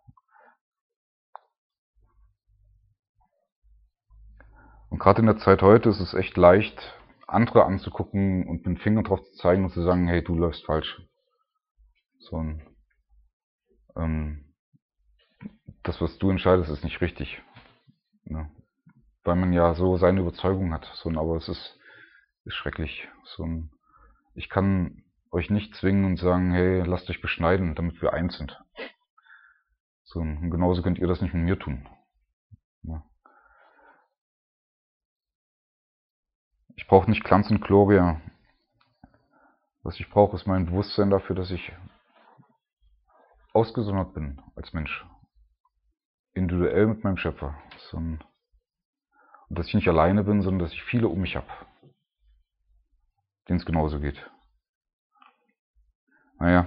Und gerade in der Zeit heute ist es echt leicht, andere anzugucken und mit dem Finger drauf zu zeigen und zu sagen, hey, du läufst falsch. So ein, ähm, das, was du entscheidest, ist nicht richtig. Ne? Weil man ja so seine Überzeugung hat. So ein, aber es ist, ist schrecklich. So ein, ich kann euch nicht zwingen und sagen, hey, lasst euch beschneiden, damit wir eins sind. So, und genauso könnt ihr das nicht mit mir tun. Ne? Ich brauche nicht Glanz und Gloria. Was ich brauche, ist mein Bewusstsein dafür, dass ich ausgesondert bin als Mensch. Individuell mit meinem Schöpfer. So, und dass ich nicht alleine bin, sondern dass ich viele um mich habe, denen es genauso geht. Naja.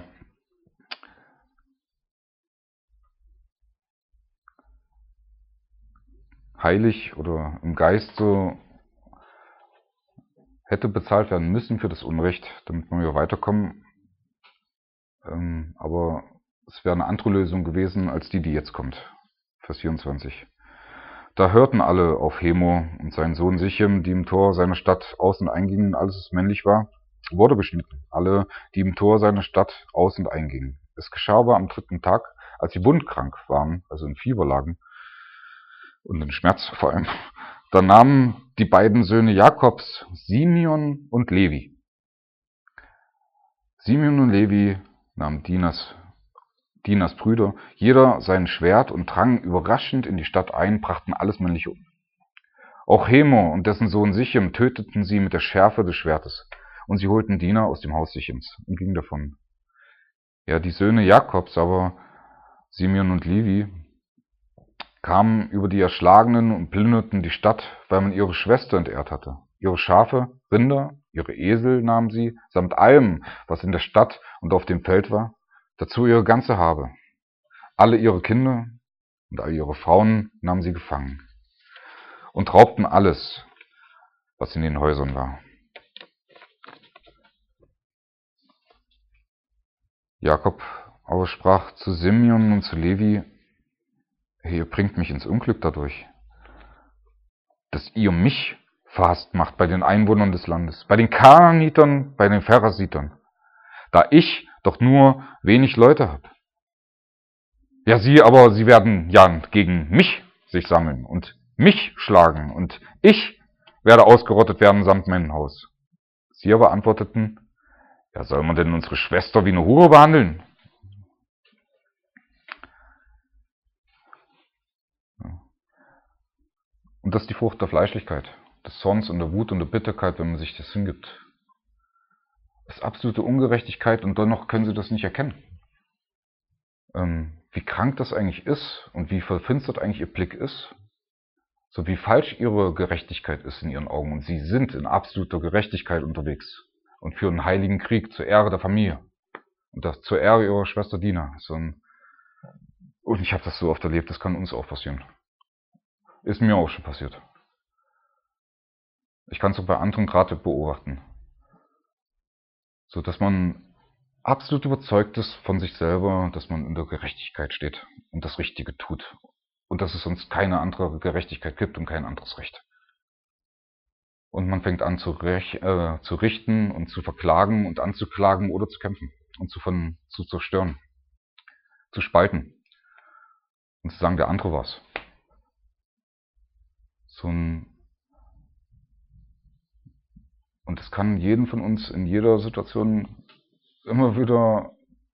Heilig oder im Geist so hätte bezahlt werden müssen für das Unrecht, damit wir wieder weiterkommen. Ähm, aber es wäre eine andere Lösung gewesen, als die, die jetzt kommt. Vers vierundzwanzig. Da hörten alle auf Hemo und seinen Sohn Sichem, die im Tor seiner Stadt aus- und eingingen, alles was männlich war, wurde beschnitten. Alle, die im Tor seiner Stadt aus- und eingingen. Es geschah aber am dritten Tag, als sie wundkrank waren, also in Fieber lagen und in Schmerz vor allem, da nahmen die beiden Söhne Jakobs, Simeon und Levi. Simeon und Levi nahmen Dinas, Dinas Brüder, jeder sein Schwert und drangen überraschend in die Stadt ein, brachten alles Männliche um. Auch Hemo und dessen Sohn Sichem töteten sie mit der Schärfe des Schwertes, und sie holten Dina aus dem Haus Sichems und gingen davon. Ja, die Söhne Jakobs aber, Simeon und Levi, kamen über die Erschlagenen und plünderten die Stadt, weil man ihre Schwester entehrt hatte. Ihre Schafe, Rinder, ihre Esel nahmen sie, samt allem, was in der Stadt und auf dem Feld war, dazu ihre ganze Habe. Alle ihre Kinder und all ihre Frauen nahmen sie gefangen und raubten alles, was in den Häusern war. Jakob aber sprach zu Simeon und zu Levi: Hey, ihr bringt mich ins Unglück dadurch, dass ihr mich verhasst macht bei den Einwohnern des Landes, bei den Kanaanitern, bei den Pherasitern, da ich doch nur wenig Leute habe. Ja, sie aber, sie werden ja gegen mich sich sammeln und mich schlagen, und ich werde ausgerottet werden samt meinem Haus. Sie aber antworteten: Ja, soll man denn unsere Schwester wie eine Hure behandeln? Und das ist die Frucht der Fleischlichkeit, des Zorns und der Wut und der Bitterkeit, wenn man sich das hingibt. Das ist absolute Ungerechtigkeit, und dennoch können sie das nicht erkennen. Ähm, wie krank das eigentlich ist und wie verfinstert eigentlich ihr Blick ist, so wie falsch ihre Gerechtigkeit ist in ihren Augen. Und sie sind in absoluter Gerechtigkeit unterwegs und führen einen heiligen Krieg zur Ehre der Familie und das zur Ehre ihrer Schwester Dina. So ein und ich habe das so oft erlebt, das kann uns auch passieren. Ist mir auch schon passiert. Ich kann es auch bei anderen gerade beobachten. So dass man absolut überzeugt ist von sich selber, dass man in der Gerechtigkeit steht und das Richtige tut. Und dass es sonst keine andere Gerechtigkeit gibt und kein anderes Recht. Und man fängt an zu, rech, äh, zu richten und zu verklagen und anzuklagen oder zu kämpfen und zu, von, zu zerstören, zu spalten und zu sagen, der andere war's. So ein Und es kann jeden von uns in jeder Situation immer wieder,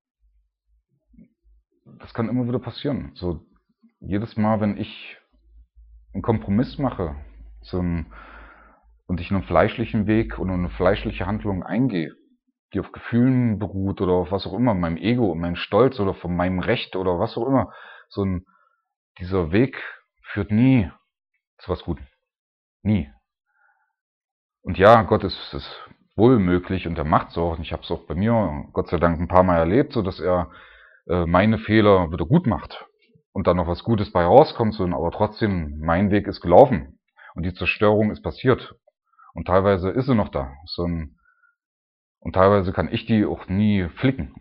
das kann immer wieder passieren. So jedes Mal, wenn ich einen Kompromiss mache, so ein, und ich einen fleischlichen Weg oder eine fleischliche Handlung eingehe, die auf Gefühlen beruht oder auf was auch immer, meinem Ego und meinem Stolz oder von meinem Recht oder was auch immer, so ein, dieser Weg führt nie zu was Gutem. Nie. Und ja, Gott ist es wohl möglich und er macht es auch. Und ich habe es auch bei mir, Gott sei Dank, ein paar Mal erlebt, so dass er äh, meine Fehler wieder gut macht und dann noch was Gutes bei rauskommt. So, aber trotzdem, mein Weg ist gelaufen und die Zerstörung ist passiert. Und teilweise ist sie noch da. So ein, und teilweise kann ich die auch nie flicken.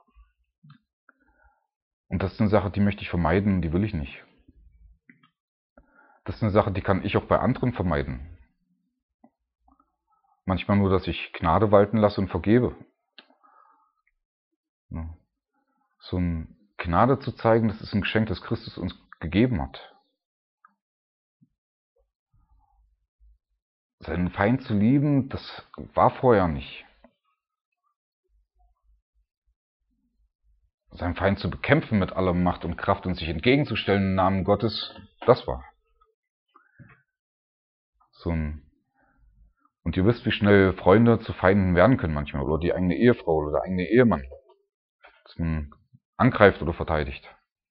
Und das ist eine Sache, die möchte ich vermeiden, die will ich nicht. Das ist eine Sache, die kann ich auch bei anderen vermeiden. Manchmal nur, dass ich Gnade walten lasse und vergebe. So ein Gnade zu zeigen, das ist ein Geschenk, das Christus uns gegeben hat. Seinen Feind zu lieben, das war vorher nicht. Seinen Feind zu bekämpfen mit aller Macht und Kraft und sich entgegenzustellen im Namen Gottes, das war. So ein Und ihr wisst, wie schnell Freunde zu Feinden werden können manchmal, oder die eigene Ehefrau oder der eigene Ehemann, dass man angreift oder verteidigt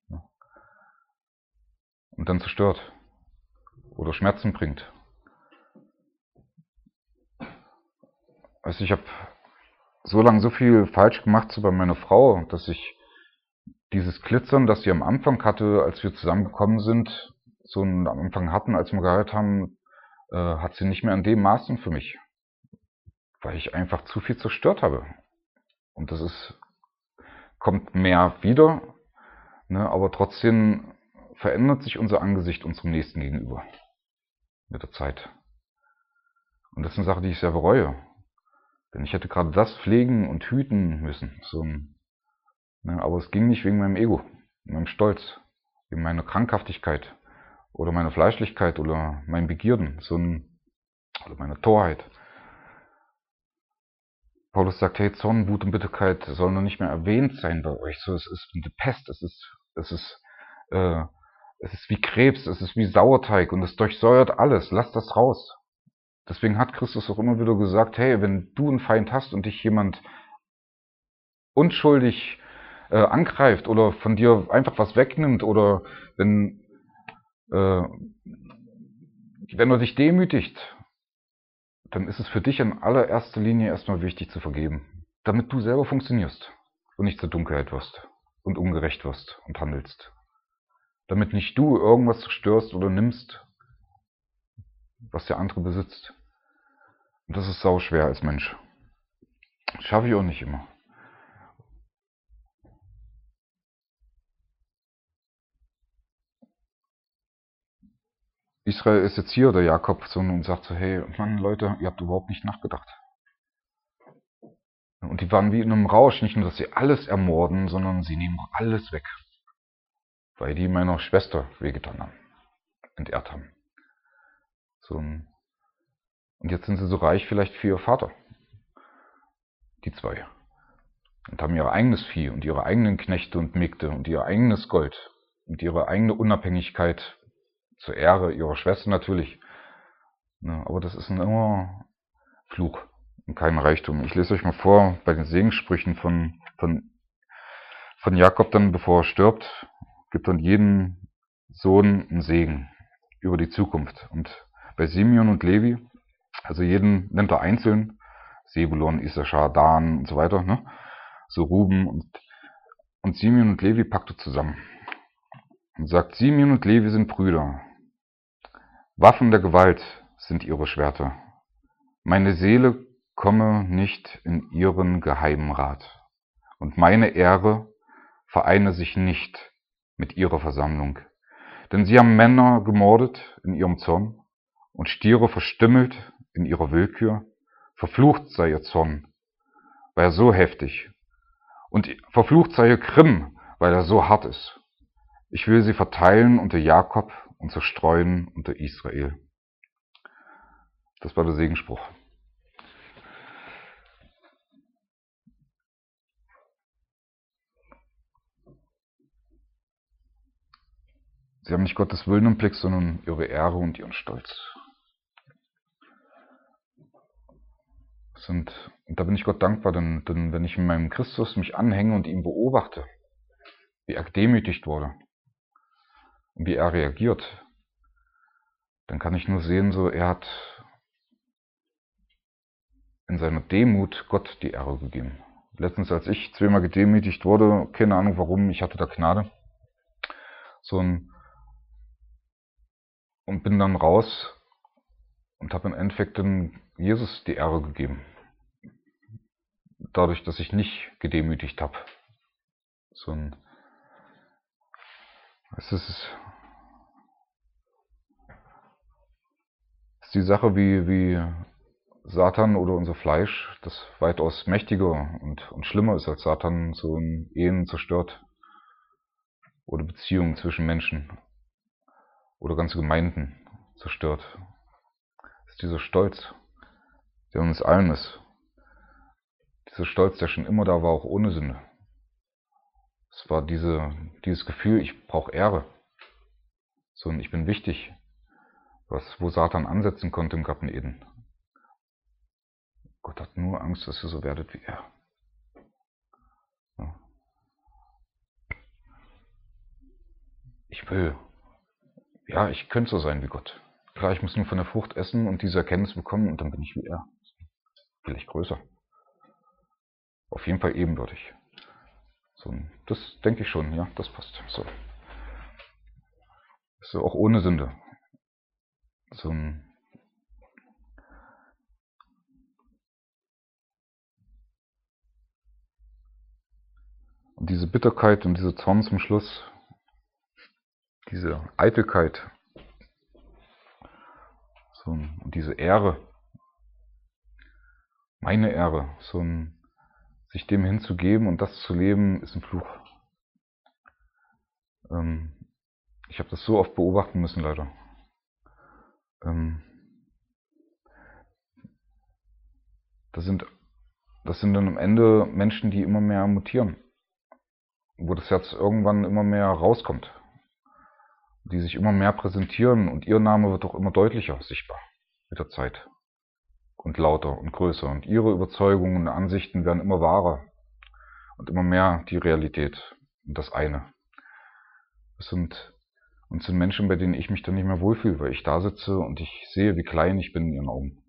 und dann zerstört oder Schmerzen bringt. Also ich habe so lange so viel falsch gemacht so bei meiner Frau, dass ich dieses Glitzern, das sie am Anfang hatte, als wir zusammengekommen sind, so am Anfang hatten, als wir geheiratet haben, äh, hat sie nicht mehr in dem Maßen für mich. weil ich einfach zu viel zerstört habe. Und das ist, kommt mehr wieder, ne, aber trotzdem verändert sich unser Angesicht unserem Nächsten gegenüber mit der Zeit. Und das ist eine Sache, die ich sehr bereue. Denn ich hätte gerade das pflegen und hüten müssen. So ein, ne, aber es ging nicht wegen meinem Ego, meinem Stolz, wegen meiner Krankhaftigkeit oder meiner Fleischlichkeit oder meinen Begierden, so ein, oder meiner Torheit. Paulus sagt, hey, Zorn, Wut und Bitterkeit sollen noch nicht mehr erwähnt sein bei euch. So, es ist eine Pest, es ist, es ist, äh, es ist wie Krebs, es ist wie Sauerteig und es durchsäuert alles. Lasst das raus. Deswegen hat Christus auch immer wieder gesagt, hey, wenn du einen Feind hast und dich jemand unschuldig äh, angreift oder von dir einfach was wegnimmt oder wenn, äh, wenn er dich demütigt, dann ist es für dich in allererster Linie erstmal wichtig zu vergeben, damit du selber funktionierst und nicht zur Dunkelheit wirst und ungerecht wirst und handelst. Damit nicht du irgendwas zerstörst oder nimmst, was der andere besitzt. Und das ist sau schwer als Mensch. Das schaffe ich auch nicht immer. Israel ist jetzt hier, der Jakob, so, und sagt so, hey, Mann, Leute, ihr habt überhaupt nicht nachgedacht. Und die waren wie in einem Rausch, nicht nur, dass sie alles ermorden, sondern sie nehmen alles weg. Weil die meiner Schwester wehgetan haben, entehrt haben. So, und jetzt sind sie so reich vielleicht für ihr Vater. Die zwei. Und haben ihr eigenes Vieh und ihre eigenen Knechte und Mägde und ihr eigenes Gold und ihre eigene Unabhängigkeit zur Ehre ihrer Schwester natürlich. Ja, aber das ist ein immer Fluch und kein Reichtum. Ich lese euch mal vor bei den Segenssprüchen von, von, von Jakob dann, bevor er stirbt, gibt dann jedem Sohn einen Segen über die Zukunft. Und bei Simeon und Levi, also jeden nennt er einzeln, Sebulon, Issachar, Dan und so weiter, ne? So Ruben und, und Simeon und Levi packt er zusammen und sagt, Simeon und Levi sind Brüder. Waffen der Gewalt sind ihre Schwerter. Meine Seele komme nicht in ihren geheimen Rat. Und meine Ehre vereine sich nicht mit ihrer Versammlung. Denn sie haben Männer gemordet in ihrem Zorn und Stiere verstümmelt in ihrer Willkür. Verflucht sei ihr Zorn, weil er so heftig. Und verflucht sei ihr Grimm, weil er so hart ist. Ich will sie verteilen unter Jakob und zerstreuen unter Israel. Das war der Segensspruch. Sie haben nicht Gottes Willen im Blick, sondern ihre Ehre und ihren Stolz. Sind, und da bin ich Gott dankbar, denn, denn wenn ich in meinem Christus mich anhänge und ihn beobachte, wie er gedemütigt wurde und wie er reagiert, dann kann ich nur sehen, so er hat in seiner Demut Gott die Ehre gegeben. Letztens, als ich zweimal gedemütigt wurde, keine Ahnung warum, ich hatte da Gnade, so ein, und bin dann raus und habe im Endeffekt dann Jesus die Ehre gegeben. Dadurch, dass ich nicht gedemütigt habe. So ein, es ist, es ist die Sache, wie, wie Satan oder unser Fleisch, das weitaus mächtiger und, und schlimmer ist als Satan, so in Ehen zerstört oder Beziehungen zwischen Menschen oder ganze Gemeinden zerstört. Das ist dieser Stolz, der in uns allen ist. Dieser Stolz, der schon immer da war, auch ohne Sünde. Es war diese, dieses Gefühl, ich brauche Ehre. So, und ich bin wichtig, was, wo Satan ansetzen konnte im Garten Eden. Gott hat nur Angst, dass ihr so werdet wie er. Ja. Ich will, ja, ich könnte so sein wie Gott. Klar, ich muss nur von der Frucht essen und diese Erkenntnis bekommen und dann bin ich wie er. Vielleicht größer. Auf jeden Fall ebenbürtig. So, das denke ich schon, ja, das passt. So. So, auch ohne Sünde. So, Und diese Bitterkeit und diese Zorn zum Schluss, diese Eitelkeit, so, und diese Ehre, meine Ehre, so ein, sich dem hinzugeben und das zu leben, ist ein Fluch. Ähm, ich habe das so oft beobachten müssen, leider. Ähm, das sind, das sind dann am Ende Menschen, die immer mehr mutieren, wo das Herz irgendwann immer mehr rauskommt, die sich immer mehr präsentieren und ihr Name wird auch immer deutlicher sichtbar mit der Zeit und lauter und größer und ihre Überzeugungen und Ansichten werden immer wahrer und immer mehr die Realität und das eine. Das sind, und sind Menschen, bei denen ich mich dann nicht mehr wohlfühle, weil ich da sitze und ich sehe, wie klein ich bin in ihren Augen.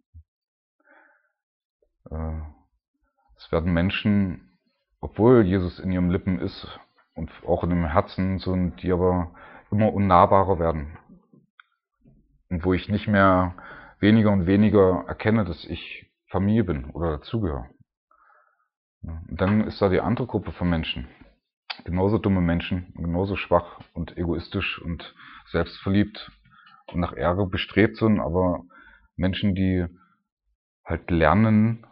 Äh, es werden Menschen, obwohl Jesus in ihren Lippen ist und auch in ihrem Herzen, so, die aber immer unnahbarer werden. Und wo ich nicht mehr weniger und weniger erkenne, dass ich Familie bin oder dazugehöre. Und dann ist da die andere Gruppe von Menschen. Genauso dumme Menschen, genauso schwach und egoistisch und selbstverliebt und nach Ehre bestrebt sind, aber Menschen, die halt lernen,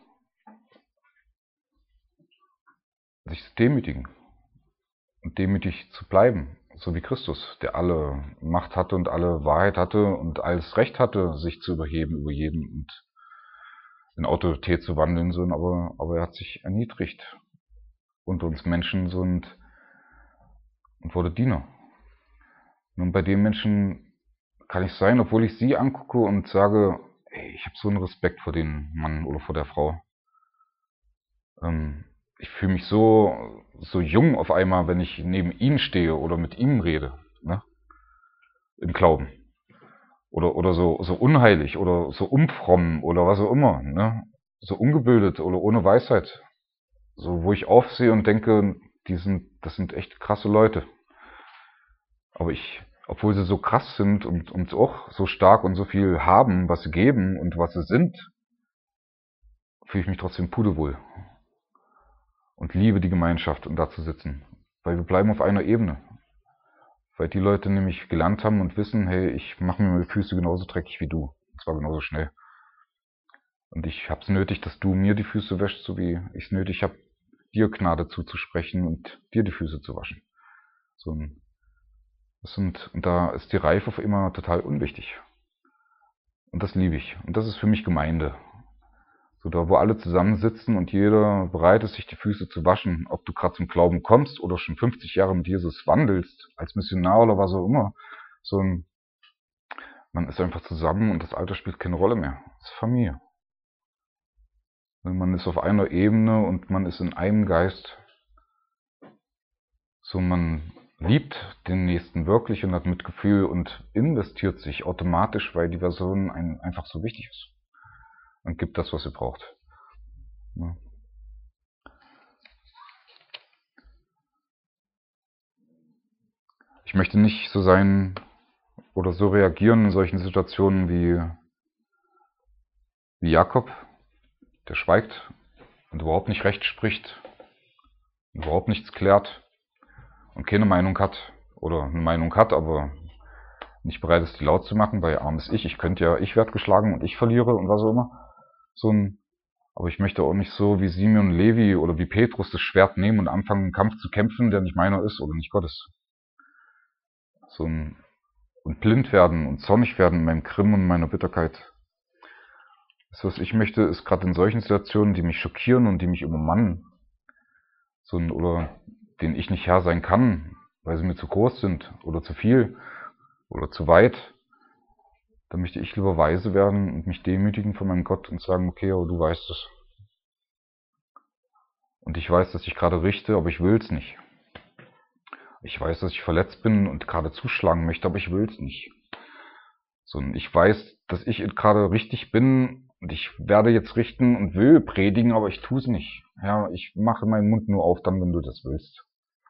sich zu demütigen und demütig zu bleiben, so wie Christus, der alle Macht hatte und alle Wahrheit hatte und alles Recht hatte, sich zu überheben über jeden und in Autorität zu wandeln, so, aber, aber er hat sich erniedrigt unter uns Menschen so und, und wurde Diener. Nun, bei den Menschen kann ich sein, obwohl ich sie angucke und sage, ey, ich habe so einen Respekt vor dem Mann oder vor der Frau. Ähm, ich fühle mich so, so jung auf einmal, wenn ich neben ihnen stehe oder mit ihnen rede, ne? Im Glauben. Oder, oder so, so unheilig oder so unfromm oder was auch immer, ne? So ungebildet oder ohne Weisheit. So, wo ich aufsehe und denke, die sind, das sind echt krasse Leute. Aber ich, obwohl sie so krass sind und, und auch so stark und so viel haben, was sie geben und was sie sind, fühle ich mich trotzdem pudelwohl. Und liebe die Gemeinschaft und da zu sitzen. Weil wir bleiben auf einer Ebene. Weil die Leute nämlich gelernt haben und wissen, hey, ich mache mir meine Füße genauso dreckig wie du. Und zwar genauso schnell. Und ich habe es nötig, dass du mir die Füße wäschst, so wie ich es nötig habe, dir Gnade zuzusprechen und dir die Füße zu waschen. So ein, das sind, und da ist die Reife auf immer total unwichtig. Und das liebe ich. Und das ist für mich Gemeinde. So da, wo alle zusammensitzen und jeder bereit ist, sich die Füße zu waschen, ob du gerade zum Glauben kommst oder schon fünfzig Jahre mit Jesus wandelst, als Missionar oder was auch immer. So ein, man ist einfach zusammen und das Alter spielt keine Rolle mehr. Es ist Familie. Man ist auf einer Ebene und man ist in einem Geist. So, man liebt den Nächsten wirklich und hat Mitgefühl und investiert sich automatisch, weil die Person einem einfach so wichtig ist. Und gibt das, was sie braucht. Ja. Ich möchte nicht so sein oder so reagieren in solchen Situationen wie, wie Jakob, der schweigt und überhaupt nicht recht spricht, überhaupt nichts klärt und keine Meinung hat oder eine Meinung hat, aber nicht bereit ist, die laut zu machen, weil armes Ich, ich könnte ja, ich werde geschlagen und ich verliere und was auch immer. So ein, aber ich möchte auch nicht so wie Simeon Levi oder wie Petrus das Schwert nehmen und anfangen, einen Kampf zu kämpfen, der nicht meiner ist oder nicht Gottes. So ein, und blind werden und zornig werden in meinem Grimm und meiner Bitterkeit. Das, was ich möchte, ist gerade in solchen Situationen, die mich schockieren und die mich übermannen, so ein, oder denen ich nicht Herr sein kann, weil sie mir zu groß sind oder zu viel oder zu weit, dann möchte ich lieber weise werden und mich demütigen vor meinem Gott und sagen, okay, aber du weißt es. Und ich weiß, dass ich gerade richte, aber ich will es nicht. Ich weiß, dass ich verletzt bin und gerade zuschlagen möchte, aber ich will es nicht. So, und ich weiß, dass ich gerade richtig bin und ich werde jetzt richten und will predigen, aber ich tue es nicht. Ja, ich mache meinen Mund nur auf, dann, wenn du das willst.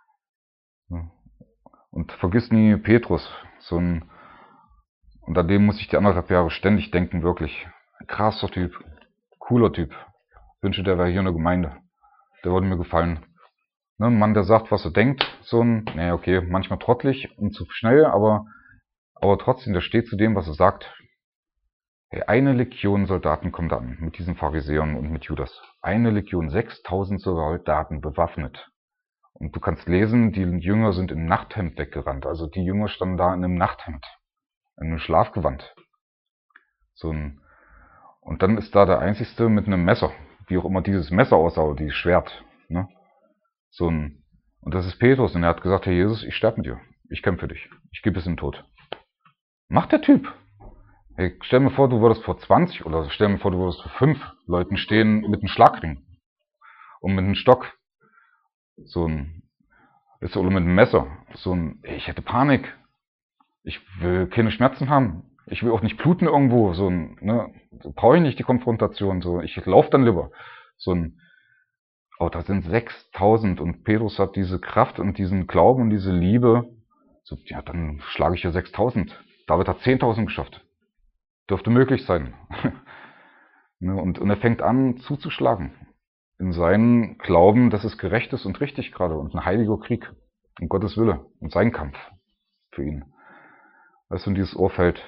Und vergiss nie Petrus, so ein, und an dem muss ich die anderthalb Jahre ständig denken, wirklich. Ein krasser Typ, cooler Typ. Ich wünsche, der wäre hier in der Gemeinde. Der würde mir gefallen. Ne, ein Mann, der sagt, was er denkt, so ein, naja, okay, manchmal trottelig und zu schnell, aber, aber trotzdem, der steht zu dem, was er sagt. Hey, eine Legion Soldaten kommt an mit diesen Pharisäern und mit Judas. Eine Legion, sechstausend Soldaten bewaffnet. Und du kannst lesen, die Jünger sind im Nachthemd weggerannt. Also die Jünger standen da in einem Nachthemd, in einem Schlafgewand. So ein, und dann ist da der Einzige mit einem Messer, wie auch immer dieses Messer aussah, dieses Schwert. Ne? So ein, und das ist Petrus, und er hat gesagt, Herr Jesus, ich sterbe mit dir. Ich kämpfe für dich. Ich gebe es in den Tod. Macht der Typ. Hey, stell mir vor, du würdest vor zwanzig oder stell mir vor, du würdest vor fünf Leuten stehen mit einem Schlagring und mit einem Stock. So ein, oder mit einem Messer. So ein, ich hätte Panik. Ich will keine Schmerzen haben. Ich will auch nicht bluten irgendwo. So ein, ne, so brauche ich nicht die Konfrontation. So, ich laufe dann lieber. So ein, oh, da sind sechstausend und Petrus hat diese Kraft und diesen Glauben und diese Liebe. So, ja, dann schlage ich ja sechstausend. David hat zehntausend geschafft. Dürfte möglich sein. und, und er fängt an zuzuschlagen. In seinen Glauben, dass es gerecht ist und richtig gerade und ein heiliger Krieg. Und Gottes Wille und sein Kampf für ihn. Das sind dieses Ohrfeld.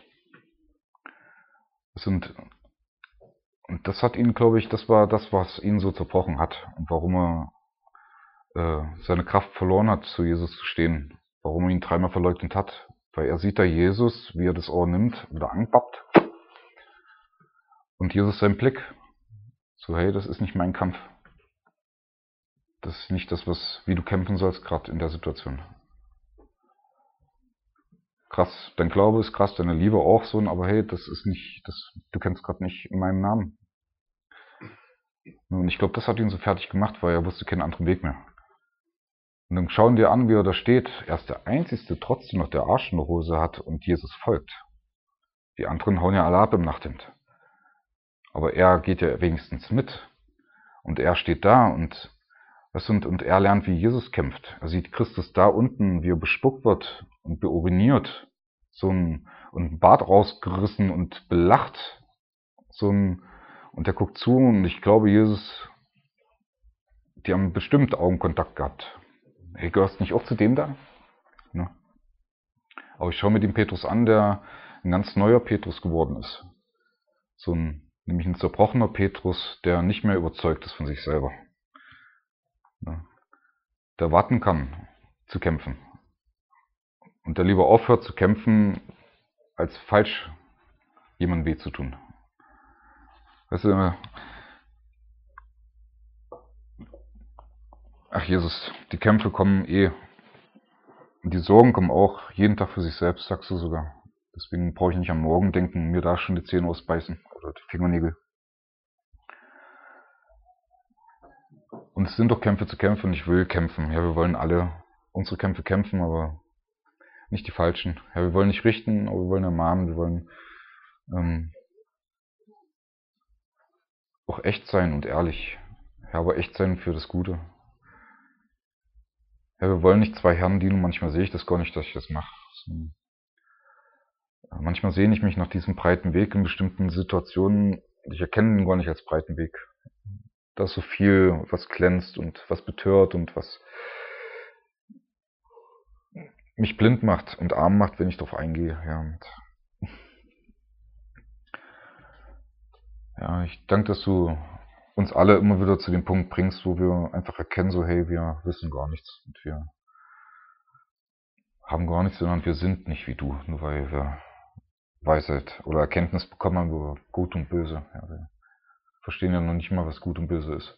Das sind, und das hat ihn, glaube ich, das war das, was ihn so zerbrochen hat. Und warum er äh, seine Kraft verloren hat, zu Jesus zu stehen. Warum er ihn dreimal verleugnet hat. Weil er sieht da Jesus, wie er das Ohr nimmt, wieder anpappt. Und Jesus sein Blick. So, hey, das ist nicht mein Kampf. Das ist nicht das, was, wie du kämpfen sollst, gerade in der Situation. Krass, dein Glaube ist krass, deine Liebe auch so, aber hey, das ist nicht, das, du kennst gerade nicht in meinem Namen. Und ich glaube, das hat ihn so fertig gemacht, weil er wusste keinen anderen Weg mehr. Und dann schauen wir an, wie er da steht. Er ist der Einzige, trotzdem noch der Arsch in der Hose hat und Jesus folgt. Die anderen hauen ja alle ab im Nachthemd. Aber er geht ja wenigstens mit. Und er steht da und, und, und er lernt, wie Jesus kämpft. Er sieht Christus da unten, wie er bespuckt wird und beuriniert. So ein, und ein Bart rausgerissen und belacht. So ein, und er guckt zu und ich glaube, Jesus, die haben bestimmt Augenkontakt gehabt. Hey, gehörst nicht auch zu dem da? Ja. Aber ich schaue mir den Petrus an, der ein ganz neuer Petrus geworden ist. So ein, nämlich ein zerbrochener Petrus, der nicht mehr überzeugt ist von sich selber. Ja. Der warten kann, zu kämpfen. Und der lieber aufhört zu kämpfen, als falsch jemandem weh zu tun. Weißt du, ach Jesus, die Kämpfe kommen eh. Und die Sorgen kommen auch jeden Tag für sich selbst, sagst du sogar. Deswegen brauche ich nicht am Morgen denken, mir da schon die Zähne ausbeißen oder die Fingernägel. Und es sind doch Kämpfe zu kämpfen und ich will kämpfen. Ja, wir wollen alle unsere Kämpfe kämpfen, aber nicht die falschen. Ja, wir wollen nicht richten, aber wir wollen ermahnen, wir wollen ähm, auch echt sein und ehrlich. Ja, aber echt sein für das Gute. Ja, wir wollen nicht zwei Herren dienen, manchmal sehe ich das gar nicht, dass ich das mache. Manchmal sehne ich mich nach diesem breiten Weg in bestimmten Situationen. Ich erkenne ihn gar nicht als breiten Weg. Da ist so viel, was glänzt und was betört und was mich blind macht und arm macht, wenn ich darauf eingehe. Ja, und ja, ich danke, dass du uns alle immer wieder zu dem Punkt bringst, wo wir einfach erkennen, so hey, wir wissen gar nichts und wir haben gar nichts, sondern wir sind nicht wie du, nur weil wir Weisheit oder Erkenntnis bekommen haben über Gut und Böse. Ja, wir verstehen ja noch nicht mal, was Gut und Böse ist.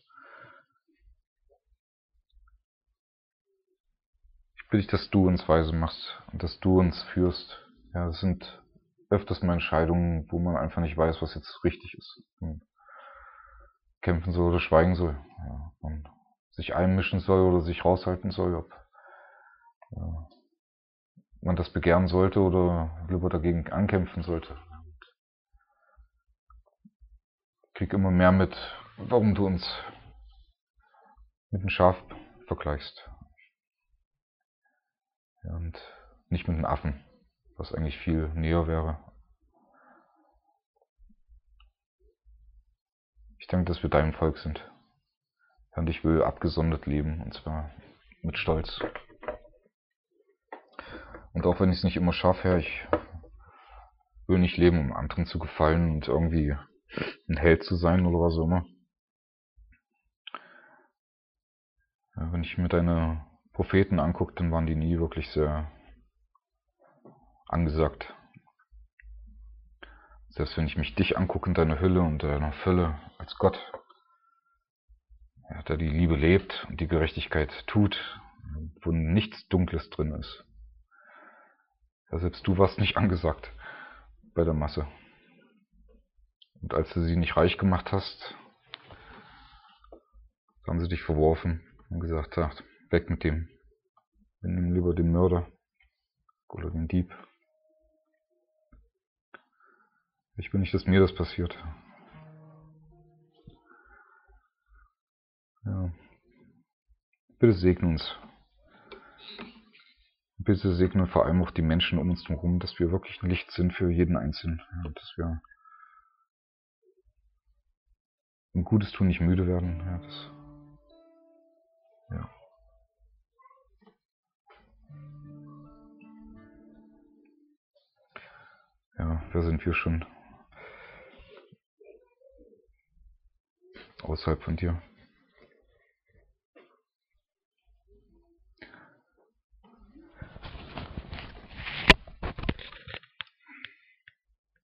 Ich bitte dich, dass du uns weise machst und dass du uns führst. Ja, das sind öfters mal Entscheidungen, wo man einfach nicht weiß, was jetzt richtig ist. Und kämpfen soll oder schweigen soll. Ja, und sich einmischen soll oder sich raushalten soll, ob ja, man das begehren sollte oder lieber dagegen ankämpfen sollte. Ich krieg immer mehr mit, warum du uns mit einem Schaf vergleichst. Ja, und nicht mit einem Affen, was eigentlich viel näher wäre. Ich denke, dass wir dein Volk sind. Und ich will abgesondert leben, und zwar mit Stolz. Und auch wenn ich es nicht immer schaffe, ja, ich will nicht leben, um anderen zu gefallen und irgendwie ein Held zu sein oder was auch immer. Ja, wenn ich mir deine Propheten angucke, dann waren die nie wirklich sehr angesagt. Selbst wenn ich mich dich angucke in deiner Hülle und deiner Fülle als Gott, ja, der die Liebe lebt und die Gerechtigkeit tut, wo nichts Dunkles drin ist. Ja, selbst du warst nicht angesagt bei der Masse. Und als du sie nicht reich gemacht hast, haben sie dich verworfen und gesagt, ja, weg mit dem. Wir nehmen lieber den Mörder oder den Dieb. Ich will nicht, dass mir das passiert. Ja. Bitte segne uns. Bitte segne vor allem auch die Menschen um uns herum, dass wir wirklich ein Licht sind für jeden Einzelnen. Ja, dass wir im Gutes tun nicht müde werden. Ja, das, ja. Ja, wer sind wir schon außerhalb von dir?